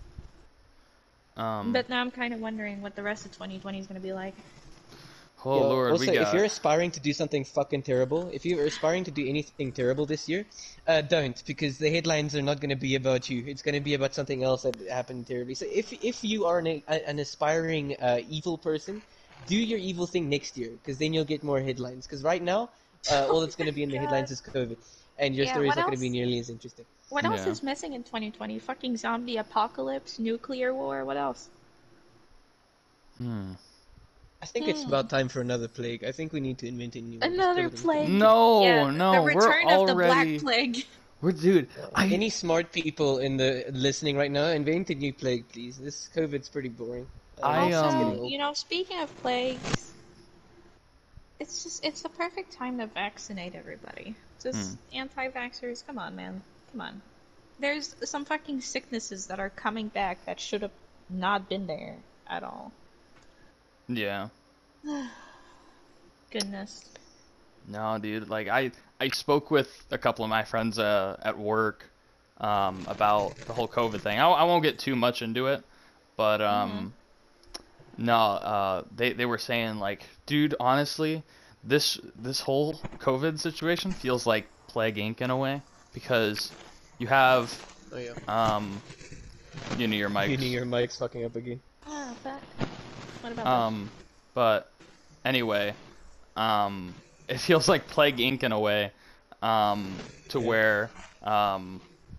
Speaker 1: Um.
Speaker 2: but now I'm kind of wondering what the rest of twenty twenty is gonna be like.
Speaker 1: Oh
Speaker 3: Yeah,
Speaker 1: Lord,
Speaker 3: also,
Speaker 1: we got.
Speaker 3: if you're aspiring to do something fucking terrible, if you're aspiring to do anything terrible this year, uh, don't, because the headlines are not going to be about you. It's going to be about something else that happened terribly. So if if you are an, a, an aspiring uh, evil person, do your evil thing next year, because then you'll get more headlines. Because right now, uh, all that's going to be in the
Speaker 2: God.
Speaker 3: headlines is COVID, and your
Speaker 2: Yeah,
Speaker 3: story's
Speaker 2: what
Speaker 3: not going to be
Speaker 2: else?
Speaker 3: nearly as interesting.
Speaker 2: What else
Speaker 1: Yeah.
Speaker 2: is missing in twenty twenty? Fucking zombie apocalypse, nuclear war. What else?
Speaker 1: Hmm.
Speaker 3: I think it's
Speaker 2: Hmm.
Speaker 3: about time for another plague. I think we need to invent a new one. Just
Speaker 2: Another
Speaker 3: put it in-
Speaker 2: plague.
Speaker 1: No,
Speaker 2: yeah,
Speaker 1: no,
Speaker 2: the
Speaker 1: we're
Speaker 2: return of the
Speaker 1: already.
Speaker 2: black plague.
Speaker 1: We're dude. I.
Speaker 3: Any smart people in the listening right now, invent a new plague, please. This COVID's pretty boring. Uh,
Speaker 1: I,
Speaker 3: it's just
Speaker 1: um,
Speaker 3: getting old.
Speaker 2: You know, speaking of plagues, it's just it's the perfect time to vaccinate everybody. Just anti-vaxxers, come on, man, come on. There's some fucking sicknesses that are coming back that should have not been there at all.
Speaker 1: Yeah.
Speaker 2: Goodness.
Speaker 1: No, dude. Like I, I spoke with a couple of my friends uh, at work um, about the whole COVID thing. I, I won't get too much into it, but um, no, uh, they they were saying like, dude, honestly, this this whole COVID situation feels like Plague Inc in a way because you have
Speaker 3: Oh yeah.
Speaker 1: um, you know your mics.
Speaker 3: You knew your mic's fucking up again.
Speaker 2: Ah, but what about
Speaker 1: Um, but anyway, um, it feels like Plague Inc in a way, um, to
Speaker 3: Yeah.
Speaker 1: where, um,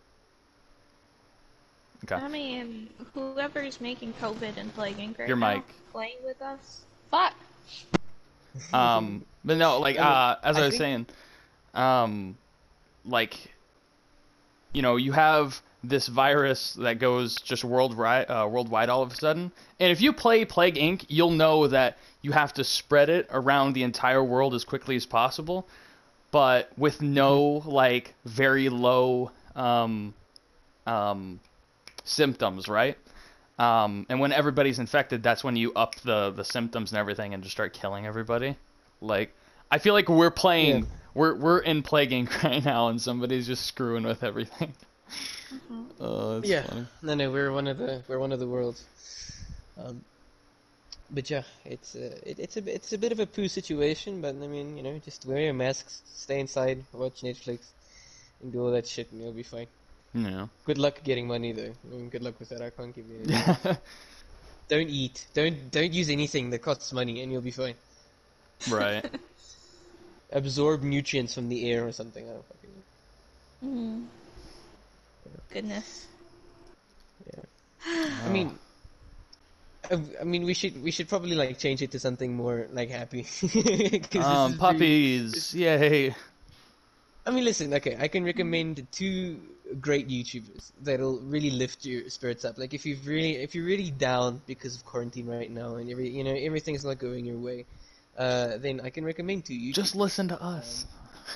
Speaker 2: that?
Speaker 1: okay,
Speaker 2: I mean, whoever's making COVID and Plague Inc right
Speaker 1: Your
Speaker 2: now,
Speaker 1: mic.
Speaker 2: playing with us. Fuck.
Speaker 1: um, but no, like,
Speaker 3: I mean,
Speaker 1: uh, as I,
Speaker 3: I
Speaker 1: was
Speaker 3: think-
Speaker 1: saying, um, like, you know, you have this virus that goes just worldwide, uh, worldwide all of a sudden, and if you play Plague Inc, you'll know that you have to spread it around the entire world as quickly as possible, but with no like very low um, um, symptoms, right? Um, and when everybody's infected, that's when you up the the symptoms and everything and just start killing everybody. Like, I feel like we're playing,
Speaker 3: Yeah.
Speaker 1: we're we're in Plague Inc right now, and somebody's just screwing with everything.
Speaker 2: Mhm.
Speaker 1: Oh, that's
Speaker 3: Yeah.
Speaker 1: funny.
Speaker 3: No, no, we're one of the we're one of the worlds. Um, but yeah, it's uh, it, it's a it's a bit of a poo situation. But I mean, you know, just wear your masks, stay inside, watch Netflix, and do all that shit, and you'll be fine.
Speaker 1: Yeah.
Speaker 3: Good luck getting money though. I mean, good luck with that. I can't give you any. Don't eat. Don't don't use anything that costs money, and you'll be fine.
Speaker 1: Right.
Speaker 3: Absorb nutrients from the air or something. I don't fucking know.
Speaker 2: Mm. Goodness.
Speaker 3: I mean, I, I mean, we should we should probably like change it to something more like happy. 'Cause this
Speaker 1: Um,
Speaker 3: is very-
Speaker 1: puppies, yay.
Speaker 3: I mean, listen, okay, I can recommend two great YouTubers that'll really lift your spirits up. Like if you've really, if you're really down because of quarantine right now and every, you know, everything's not going your way, uh, then I can recommend two YouTubers.
Speaker 1: Just listen to us.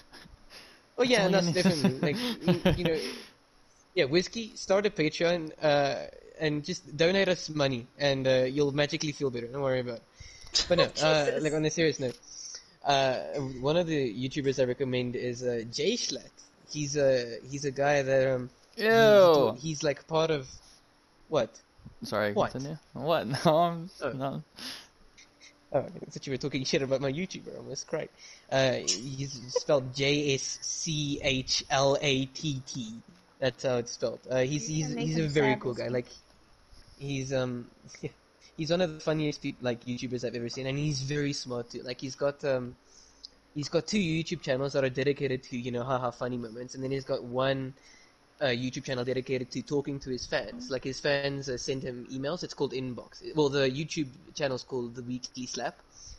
Speaker 3: Oh yeah,
Speaker 1: all
Speaker 3: that's
Speaker 1: you need.
Speaker 3: definitely like you, you know, yeah, Whiskey, start a Patreon, uh, and just donate us money, and uh, you'll magically feel better. Don't worry about it. But no, uh,
Speaker 2: Jesus.
Speaker 3: like on a serious note. Uh, one of the YouTubers I recommend is uh, Jay Schlatt. He's a he's a guy that um he- he
Speaker 1: Ew.
Speaker 3: do- he's like part of what?
Speaker 1: Sorry,
Speaker 3: What?
Speaker 1: continue. What? No, I'm
Speaker 3: Oh.
Speaker 1: no.
Speaker 3: Oh, I thought you were talking shit about my YouTuber. I almost cried. Uh, he's spelled J S C H L A T T. That's how it's spelled. Uh, he's
Speaker 2: You're
Speaker 3: he's
Speaker 2: gonna
Speaker 3: he's
Speaker 2: make
Speaker 3: a
Speaker 2: him
Speaker 3: very
Speaker 2: sad
Speaker 3: cool
Speaker 2: this
Speaker 3: guy.
Speaker 2: week.
Speaker 3: Like he's um he's one of the funniest peop like YouTubers I've ever seen, and he's very smart too. Like he's got um he's got two YouTube channels that are dedicated to, you know, haha funny moments, and then he's got one uh, YouTube channel dedicated to talking to his fans. Like his fans uh, send him emails. It's called Inbox. Well, the YouTube channel is called The Weekly Slap,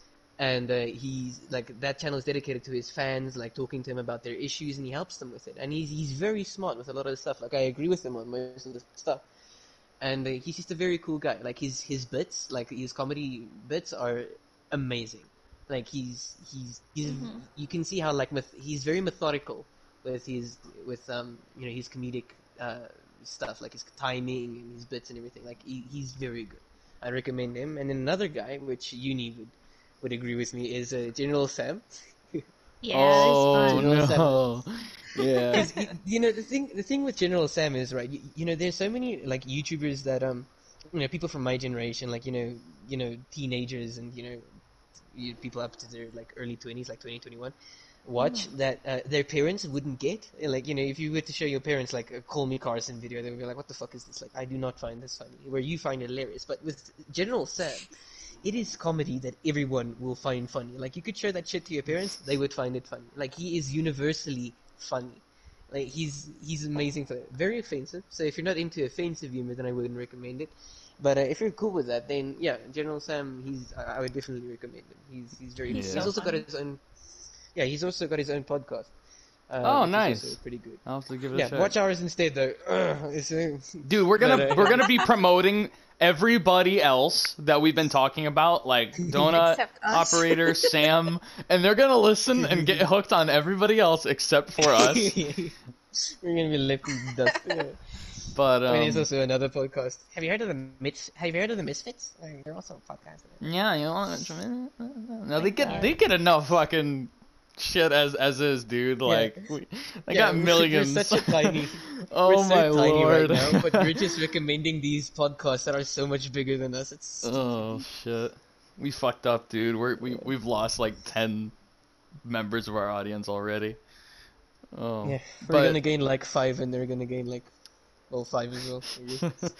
Speaker 3: and uh, he's like that channel is dedicated to his fans, like talking to him about their issues, and he helps them with it. And he's he's very smart with a lot of the stuff. Like I agree with him on most of the stuff. And uh, he's just a very cool guy. Like his his bits, like his comedy bits, are amazing. Like he's he's he's
Speaker 2: Mhm.
Speaker 3: you can see how like meth- he's very methodical with his with um you know his comedic uh stuff, like his timing and his bits and everything. Like he, he's very good. I recommend him. And then another guy, which Uni would would agree with me, is uh, General Sam.
Speaker 2: Yeah,
Speaker 1: Oh
Speaker 2: it's fun.
Speaker 3: General
Speaker 1: no. Yeah.
Speaker 3: Because y- you know the thing the thing with General Sam is right. You, you know there's so many like YouTubers that um you know people from my generation, like you know you know teenagers and you know you, people up to their like early twenties, like twenty twenty-one, watch that uh, their parents wouldn't get. Like you know if you were to show your parents like a Call Me Carson video, they would be like, what the fuck is this? Like I do not find this funny. Where you find it hilarious, but with General Sam, it is comedy that everyone will find funny. Like you could show that shit to your parents, they would find it funny. Like he is universally funny. Like he's he's amazing for that. Very offensive. So if you're not into offensive humor, then I wouldn't recommend it. But uh, if you're cool with that, then yeah, General Sam, he's I, I would definitely recommend him. He's he's very
Speaker 2: He's
Speaker 3: good.
Speaker 1: so
Speaker 3: He's also got
Speaker 2: funny.
Speaker 3: his own. Yeah, he's also got his own podcast. Uh,
Speaker 1: Oh,
Speaker 3: which is
Speaker 1: nice.
Speaker 3: also pretty good.
Speaker 1: I'll have to give it a
Speaker 3: Yeah,
Speaker 1: check.
Speaker 3: watch ours instead though. Ugh, it's, uh,
Speaker 1: Dude, we're gonna
Speaker 3: But, uh,
Speaker 1: we're gonna be promoting everybody else that we've been talking about, like Donut,
Speaker 2: Except us.
Speaker 1: Operator, Sam, and they're gonna listen and get hooked on everybody else except for us.
Speaker 3: We're gonna be left in the dust. Yeah.
Speaker 1: But
Speaker 3: I mean, there's
Speaker 1: um,
Speaker 3: also another podcast. Have you heard of the Mis- Have you heard of the Misfits? Uh, They're also a podcast.
Speaker 1: yeah, you know, no, they get they get enough fucking shit as as is, dude. Like, we, they
Speaker 3: Yeah,
Speaker 1: got
Speaker 3: we're-
Speaker 1: millions.
Speaker 3: We're such a tiny.
Speaker 1: oh
Speaker 3: we're so
Speaker 1: my
Speaker 3: tiny
Speaker 1: lord.
Speaker 3: right now, but we're just recommending these podcasts that are so much bigger than us. It's
Speaker 1: Oh shit, we fucked up, dude. We're we we've lost like ten members of our audience already. Oh,
Speaker 3: yeah. We're
Speaker 1: but
Speaker 3: gonna gain like five, and they're gonna gain like, well, five as well. I guess.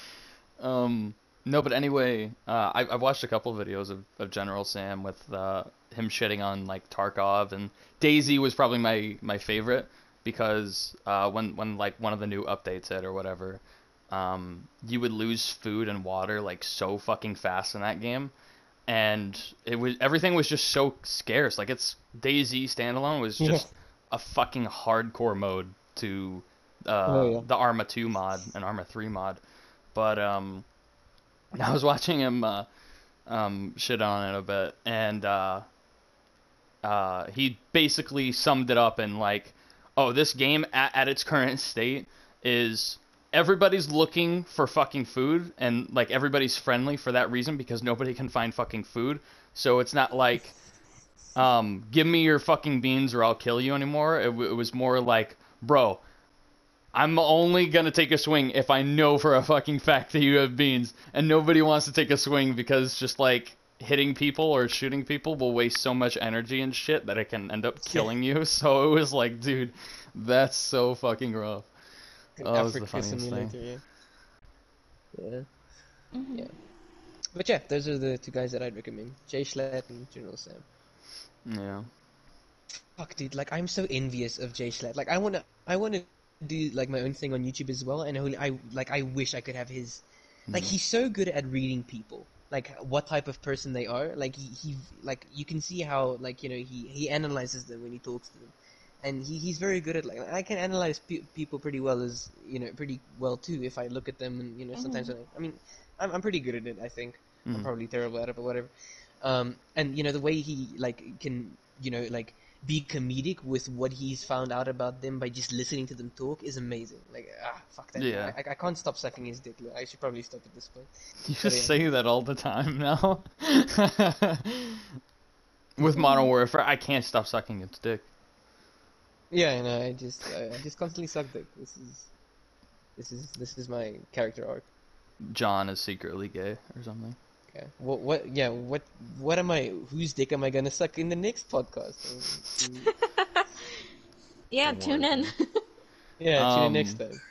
Speaker 1: um no, but anyway, uh, I I've watched a couple videos of of General Sam with uh him shitting on like Tarkov, and Daisy was probably my my favorite because uh when when like one of the new updates hit or whatever, um you would lose food and water like so fucking fast in that game. And it was everything was just so scarce. Like it's Daisy standalone was just a fucking hardcore mode to uh,
Speaker 3: Oh, yeah.
Speaker 1: the Arma two mod and Arma three mod. But um, I was watching him uh, um, shit on it a bit, and uh, uh, he basically summed it up in like, oh, this game at, at its current state is everybody's looking for fucking food, and like everybody's friendly for that reason because nobody can find fucking food. So it's not like, um, give me your fucking beans or I'll kill you anymore. It, w- it was more like, bro, I'm only gonna take a swing if I know for a fucking fact that you have beans, and nobody wants to take a swing because just like hitting people or shooting people will waste so much energy and shit that it can end up killing you. So it was like, dude, that's so fucking rough.
Speaker 3: An
Speaker 1: Oh, that was the
Speaker 3: Africa
Speaker 1: funniest
Speaker 3: simulator,
Speaker 1: thing.
Speaker 3: yeah. Yeah.
Speaker 2: Mhm.
Speaker 3: Yeah. But yeah, those are the two guys that I'd recommend: Jay Schlatt and General Sam.
Speaker 1: Yeah.
Speaker 3: Fuck, dude, like I'm so envious of Jay Schlatt. Like I wanna, I wanna do like my own thing on YouTube as well, and I, I like I wish I could have his. Like
Speaker 1: Mhm.
Speaker 3: he's so good at reading people. like what type of person they are. Like he, he like you can see how like you know he he analyzes them when he talks to them, and he, he's very good at like I can analyze pe- people pretty well as you know pretty well too if I look at them and you know sometimes
Speaker 2: Mhm.
Speaker 3: when I, I mean I'm I'm pretty good at it I think. I'm
Speaker 1: Mhm.
Speaker 3: probably terrible at it but whatever. Um, and you know the way he like can you know like be comedic with what he's found out about them by just listening to them talk is amazing. Like ah fuck that.
Speaker 1: Yeah.
Speaker 3: I, I can't stop sucking his dick. I should probably stop at this point.
Speaker 1: You
Speaker 3: But
Speaker 1: just
Speaker 3: yeah.
Speaker 1: say that all the time now. With Modern
Speaker 2: Mhm.
Speaker 1: Warfare, I can't stop sucking its dick.
Speaker 3: Yeah, and I just I, I just constantly suck dick. This is this is this is my character arc.
Speaker 1: John is secretly gay or something.
Speaker 3: Okay. What what yeah what what am I? Whose dick am I gonna suck in the next podcast? Um,
Speaker 2: Yeah,
Speaker 1: Don't
Speaker 2: tune
Speaker 1: worry,
Speaker 2: in.
Speaker 3: yeah, tune in next
Speaker 1: Um,
Speaker 3: time.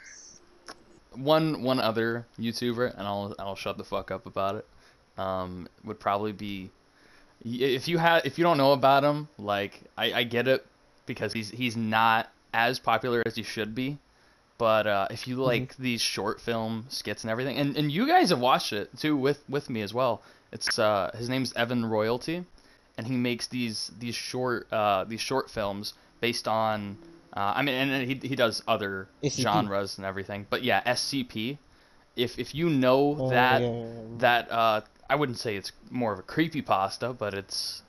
Speaker 1: one one other YouTuber, and I'll I'll shut the fuck up about it. Um, would probably be y- if you had if you don't know about him, like I, I get it because he's he's not as popular as he should be. But uh, if you like these short film skits and everything, and, and you guys have watched it too with, with me as well. It's uh, his name's Evan Royalty, and he makes these these short uh, these short films based on uh, I mean, and he he does other
Speaker 3: S C P.
Speaker 1: genres and everything. But yeah, S C P. If if you know
Speaker 3: Oh,
Speaker 1: that
Speaker 3: yeah, yeah, yeah.
Speaker 1: that uh, I wouldn't say it's more of a creepy pasta, but it's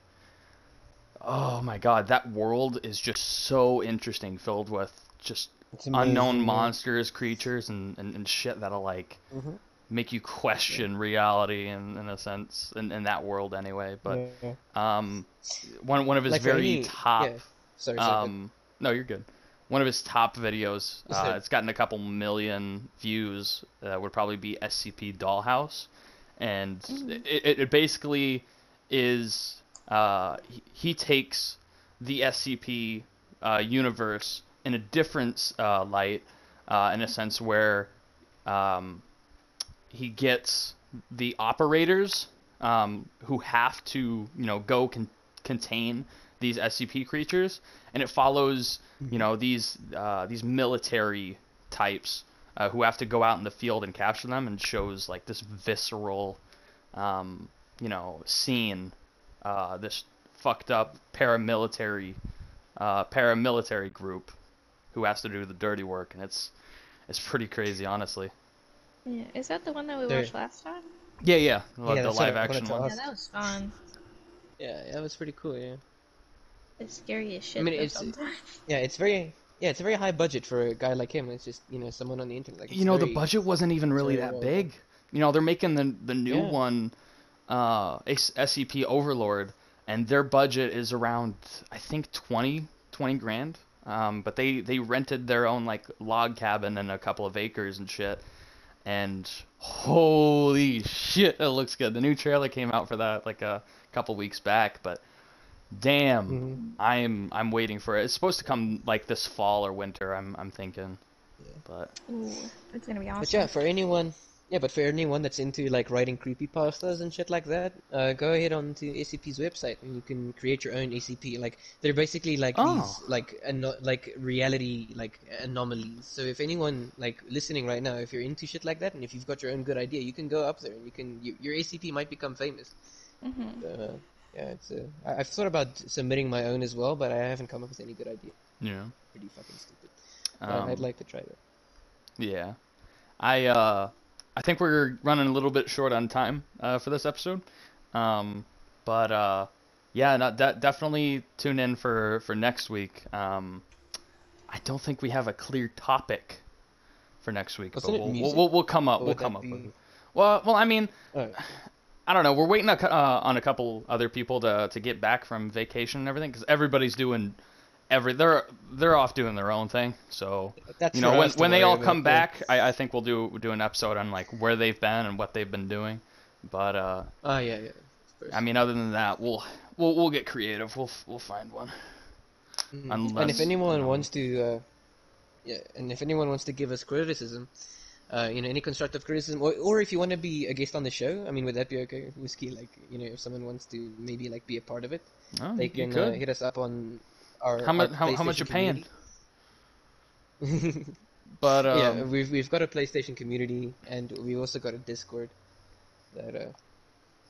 Speaker 1: oh my god, that world is just so interesting, filled with just
Speaker 3: It's amazing,
Speaker 1: unknown
Speaker 3: yeah.
Speaker 1: monsters, creatures, and, and, and shit that'll like
Speaker 3: Mhm.
Speaker 1: make you question reality in, in a sense in, in that world anyway. But
Speaker 3: Yeah.
Speaker 1: um, one one of his
Speaker 3: Like for
Speaker 1: very
Speaker 3: any-
Speaker 1: top
Speaker 3: yeah. Sorry, sorry.
Speaker 1: um no you're good. One of his top videos,
Speaker 3: Yes,
Speaker 1: uh,
Speaker 3: sir.
Speaker 1: it's gotten a couple million views. Uh, would probably be S C P Dollhouse, and
Speaker 2: Mhm.
Speaker 1: it, it, it basically is uh, he, he takes the S C P uh, universe in a different uh, light, uh, in a sense where um, he gets the operators um, who have to, you know, go con- contain these S C P creatures, and it follows, you know, these uh, these military types uh, who have to go out in the field and capture them, and shows like this visceral, um, you know, scene, uh, this fucked up paramilitary uh, paramilitary group who has to do the dirty work, and it's it's pretty crazy, honestly.
Speaker 2: Yeah, is that the one that we
Speaker 3: There-
Speaker 2: watched last time?
Speaker 1: Yeah, yeah, the,
Speaker 3: Yeah,
Speaker 1: the
Speaker 3: that's what I
Speaker 1: live
Speaker 3: wanted
Speaker 1: action
Speaker 3: to
Speaker 1: one.
Speaker 3: ask.
Speaker 2: Yeah, that was fun.
Speaker 3: Yeah, that was pretty cool. Yeah.
Speaker 2: It's scary as shit
Speaker 3: I mean,
Speaker 2: though
Speaker 3: it's-
Speaker 2: sometimes.
Speaker 3: Yeah, it's very yeah, it's a very high budget for a guy like him. It's just you know someone on the internet. Like, it's
Speaker 1: You know, the
Speaker 3: very-
Speaker 1: budget wasn't even really
Speaker 3: very
Speaker 1: that
Speaker 3: well
Speaker 1: big. You know, they're making the the new
Speaker 3: Yeah.
Speaker 1: one, uh, S- SCP Overlord, and their budget is around I think twenty, twenty grand. Um, but they they rented their own like log cabin and a couple of acres and shit. And holy shit, it looks good. The new trailer came out for that like a couple weeks back, but damn,
Speaker 3: Mhm.
Speaker 1: I'm I'm waiting for it. It's supposed to come like this fall or winter. I'm I'm thinking,
Speaker 3: Yeah.
Speaker 1: but
Speaker 2: Ooh, it's gonna be awesome.
Speaker 3: But yeah, for anyone, yeah, but for anyone that's into like writing creepypastas and shit like that, uh, go ahead on to A C P's website and you can create your own A C P. Like they're basically like
Speaker 1: Oh.
Speaker 3: these like ano- like reality like anomalies. So if anyone like listening right now, if you're into shit like that and if you've got your own good idea, you can go up there and you can you, your A C P might become famous.
Speaker 2: hmm
Speaker 3: Uh, yeah, it's uh, I- I've thought about submitting my own as well, but I haven't come up with any good idea.
Speaker 1: yeah.
Speaker 3: Pretty fucking stupid. But
Speaker 1: Um,
Speaker 3: I'd like to try that.
Speaker 1: Yeah. I uh I think we're running a little bit short on time uh for this episode. Um but uh yeah, no, de- definitely tune in for for next week. Um I don't think we have a clear topic for next week,
Speaker 3: Wasn't
Speaker 1: but
Speaker 3: it
Speaker 1: we'll, we'll
Speaker 3: music?
Speaker 1: we'll we'll come up.
Speaker 3: Or
Speaker 1: We'll
Speaker 3: would
Speaker 1: come
Speaker 3: that
Speaker 1: up
Speaker 3: be-
Speaker 1: with it. Well, well, I mean,
Speaker 3: Oh,
Speaker 1: I don't know. We're waiting a cou- uh, on a couple other people to to get back from vacation and everything because everybody's doing every they're they're off doing their own thing. So
Speaker 3: that's
Speaker 1: you know
Speaker 3: for
Speaker 1: when
Speaker 3: us to
Speaker 1: when they
Speaker 3: worry
Speaker 1: all
Speaker 3: about,
Speaker 1: come
Speaker 3: yeah.
Speaker 1: back, I, I think we'll do do an episode on like where they've been and what they've been doing. But uh,
Speaker 3: Ah, yeah, yeah. of course.
Speaker 1: I mean, other than that, we'll we'll we'll get creative. We'll f- we'll find one.
Speaker 3: Mhm.
Speaker 1: unless,
Speaker 3: and if anyone
Speaker 1: you know-
Speaker 3: wants to, uh, yeah, and if anyone wants to give us criticism, uh, you know, any constructive criticism, or, or if you want to be a guest on the show, I mean, would that be okay, Whiskey? Like, you know, if someone wants to maybe like be a part of it,
Speaker 1: Oh,
Speaker 3: they
Speaker 1: you
Speaker 3: can uh,
Speaker 1: could.
Speaker 3: hit us up on our
Speaker 1: How much
Speaker 3: our
Speaker 1: how, how much you
Speaker 3: PlayStation
Speaker 1: paying? But um,
Speaker 3: yeah, we've we've got a PlayStation community, and we've also got a Discord that uh,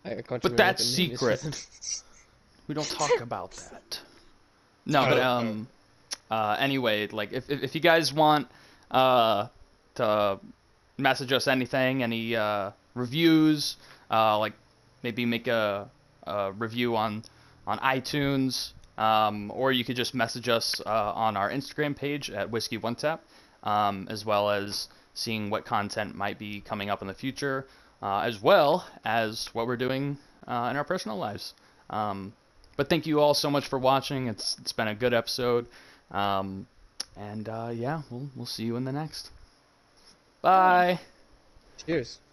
Speaker 3: I can't
Speaker 1: But
Speaker 3: remember
Speaker 1: that's
Speaker 3: what the name is for
Speaker 1: secret.
Speaker 3: them.
Speaker 1: We don't talk about that. No,
Speaker 4: Oh,
Speaker 1: but
Speaker 4: oh.
Speaker 1: um, uh, anyway, like if if, if you guys want uh to message us anything, any uh reviews, uh like maybe make a, a review on on iTunes, um, or you could just message us uh, on our Instagram page at Whiskey One Tap, um, as well as seeing what content might be coming up in the future, uh, as well as what we're doing uh, in our personal lives. Um, but thank you all so much for watching. It's it's been a good episode, um, and uh, yeah, we'll we'll see you in the next. Bye.
Speaker 3: Cheers.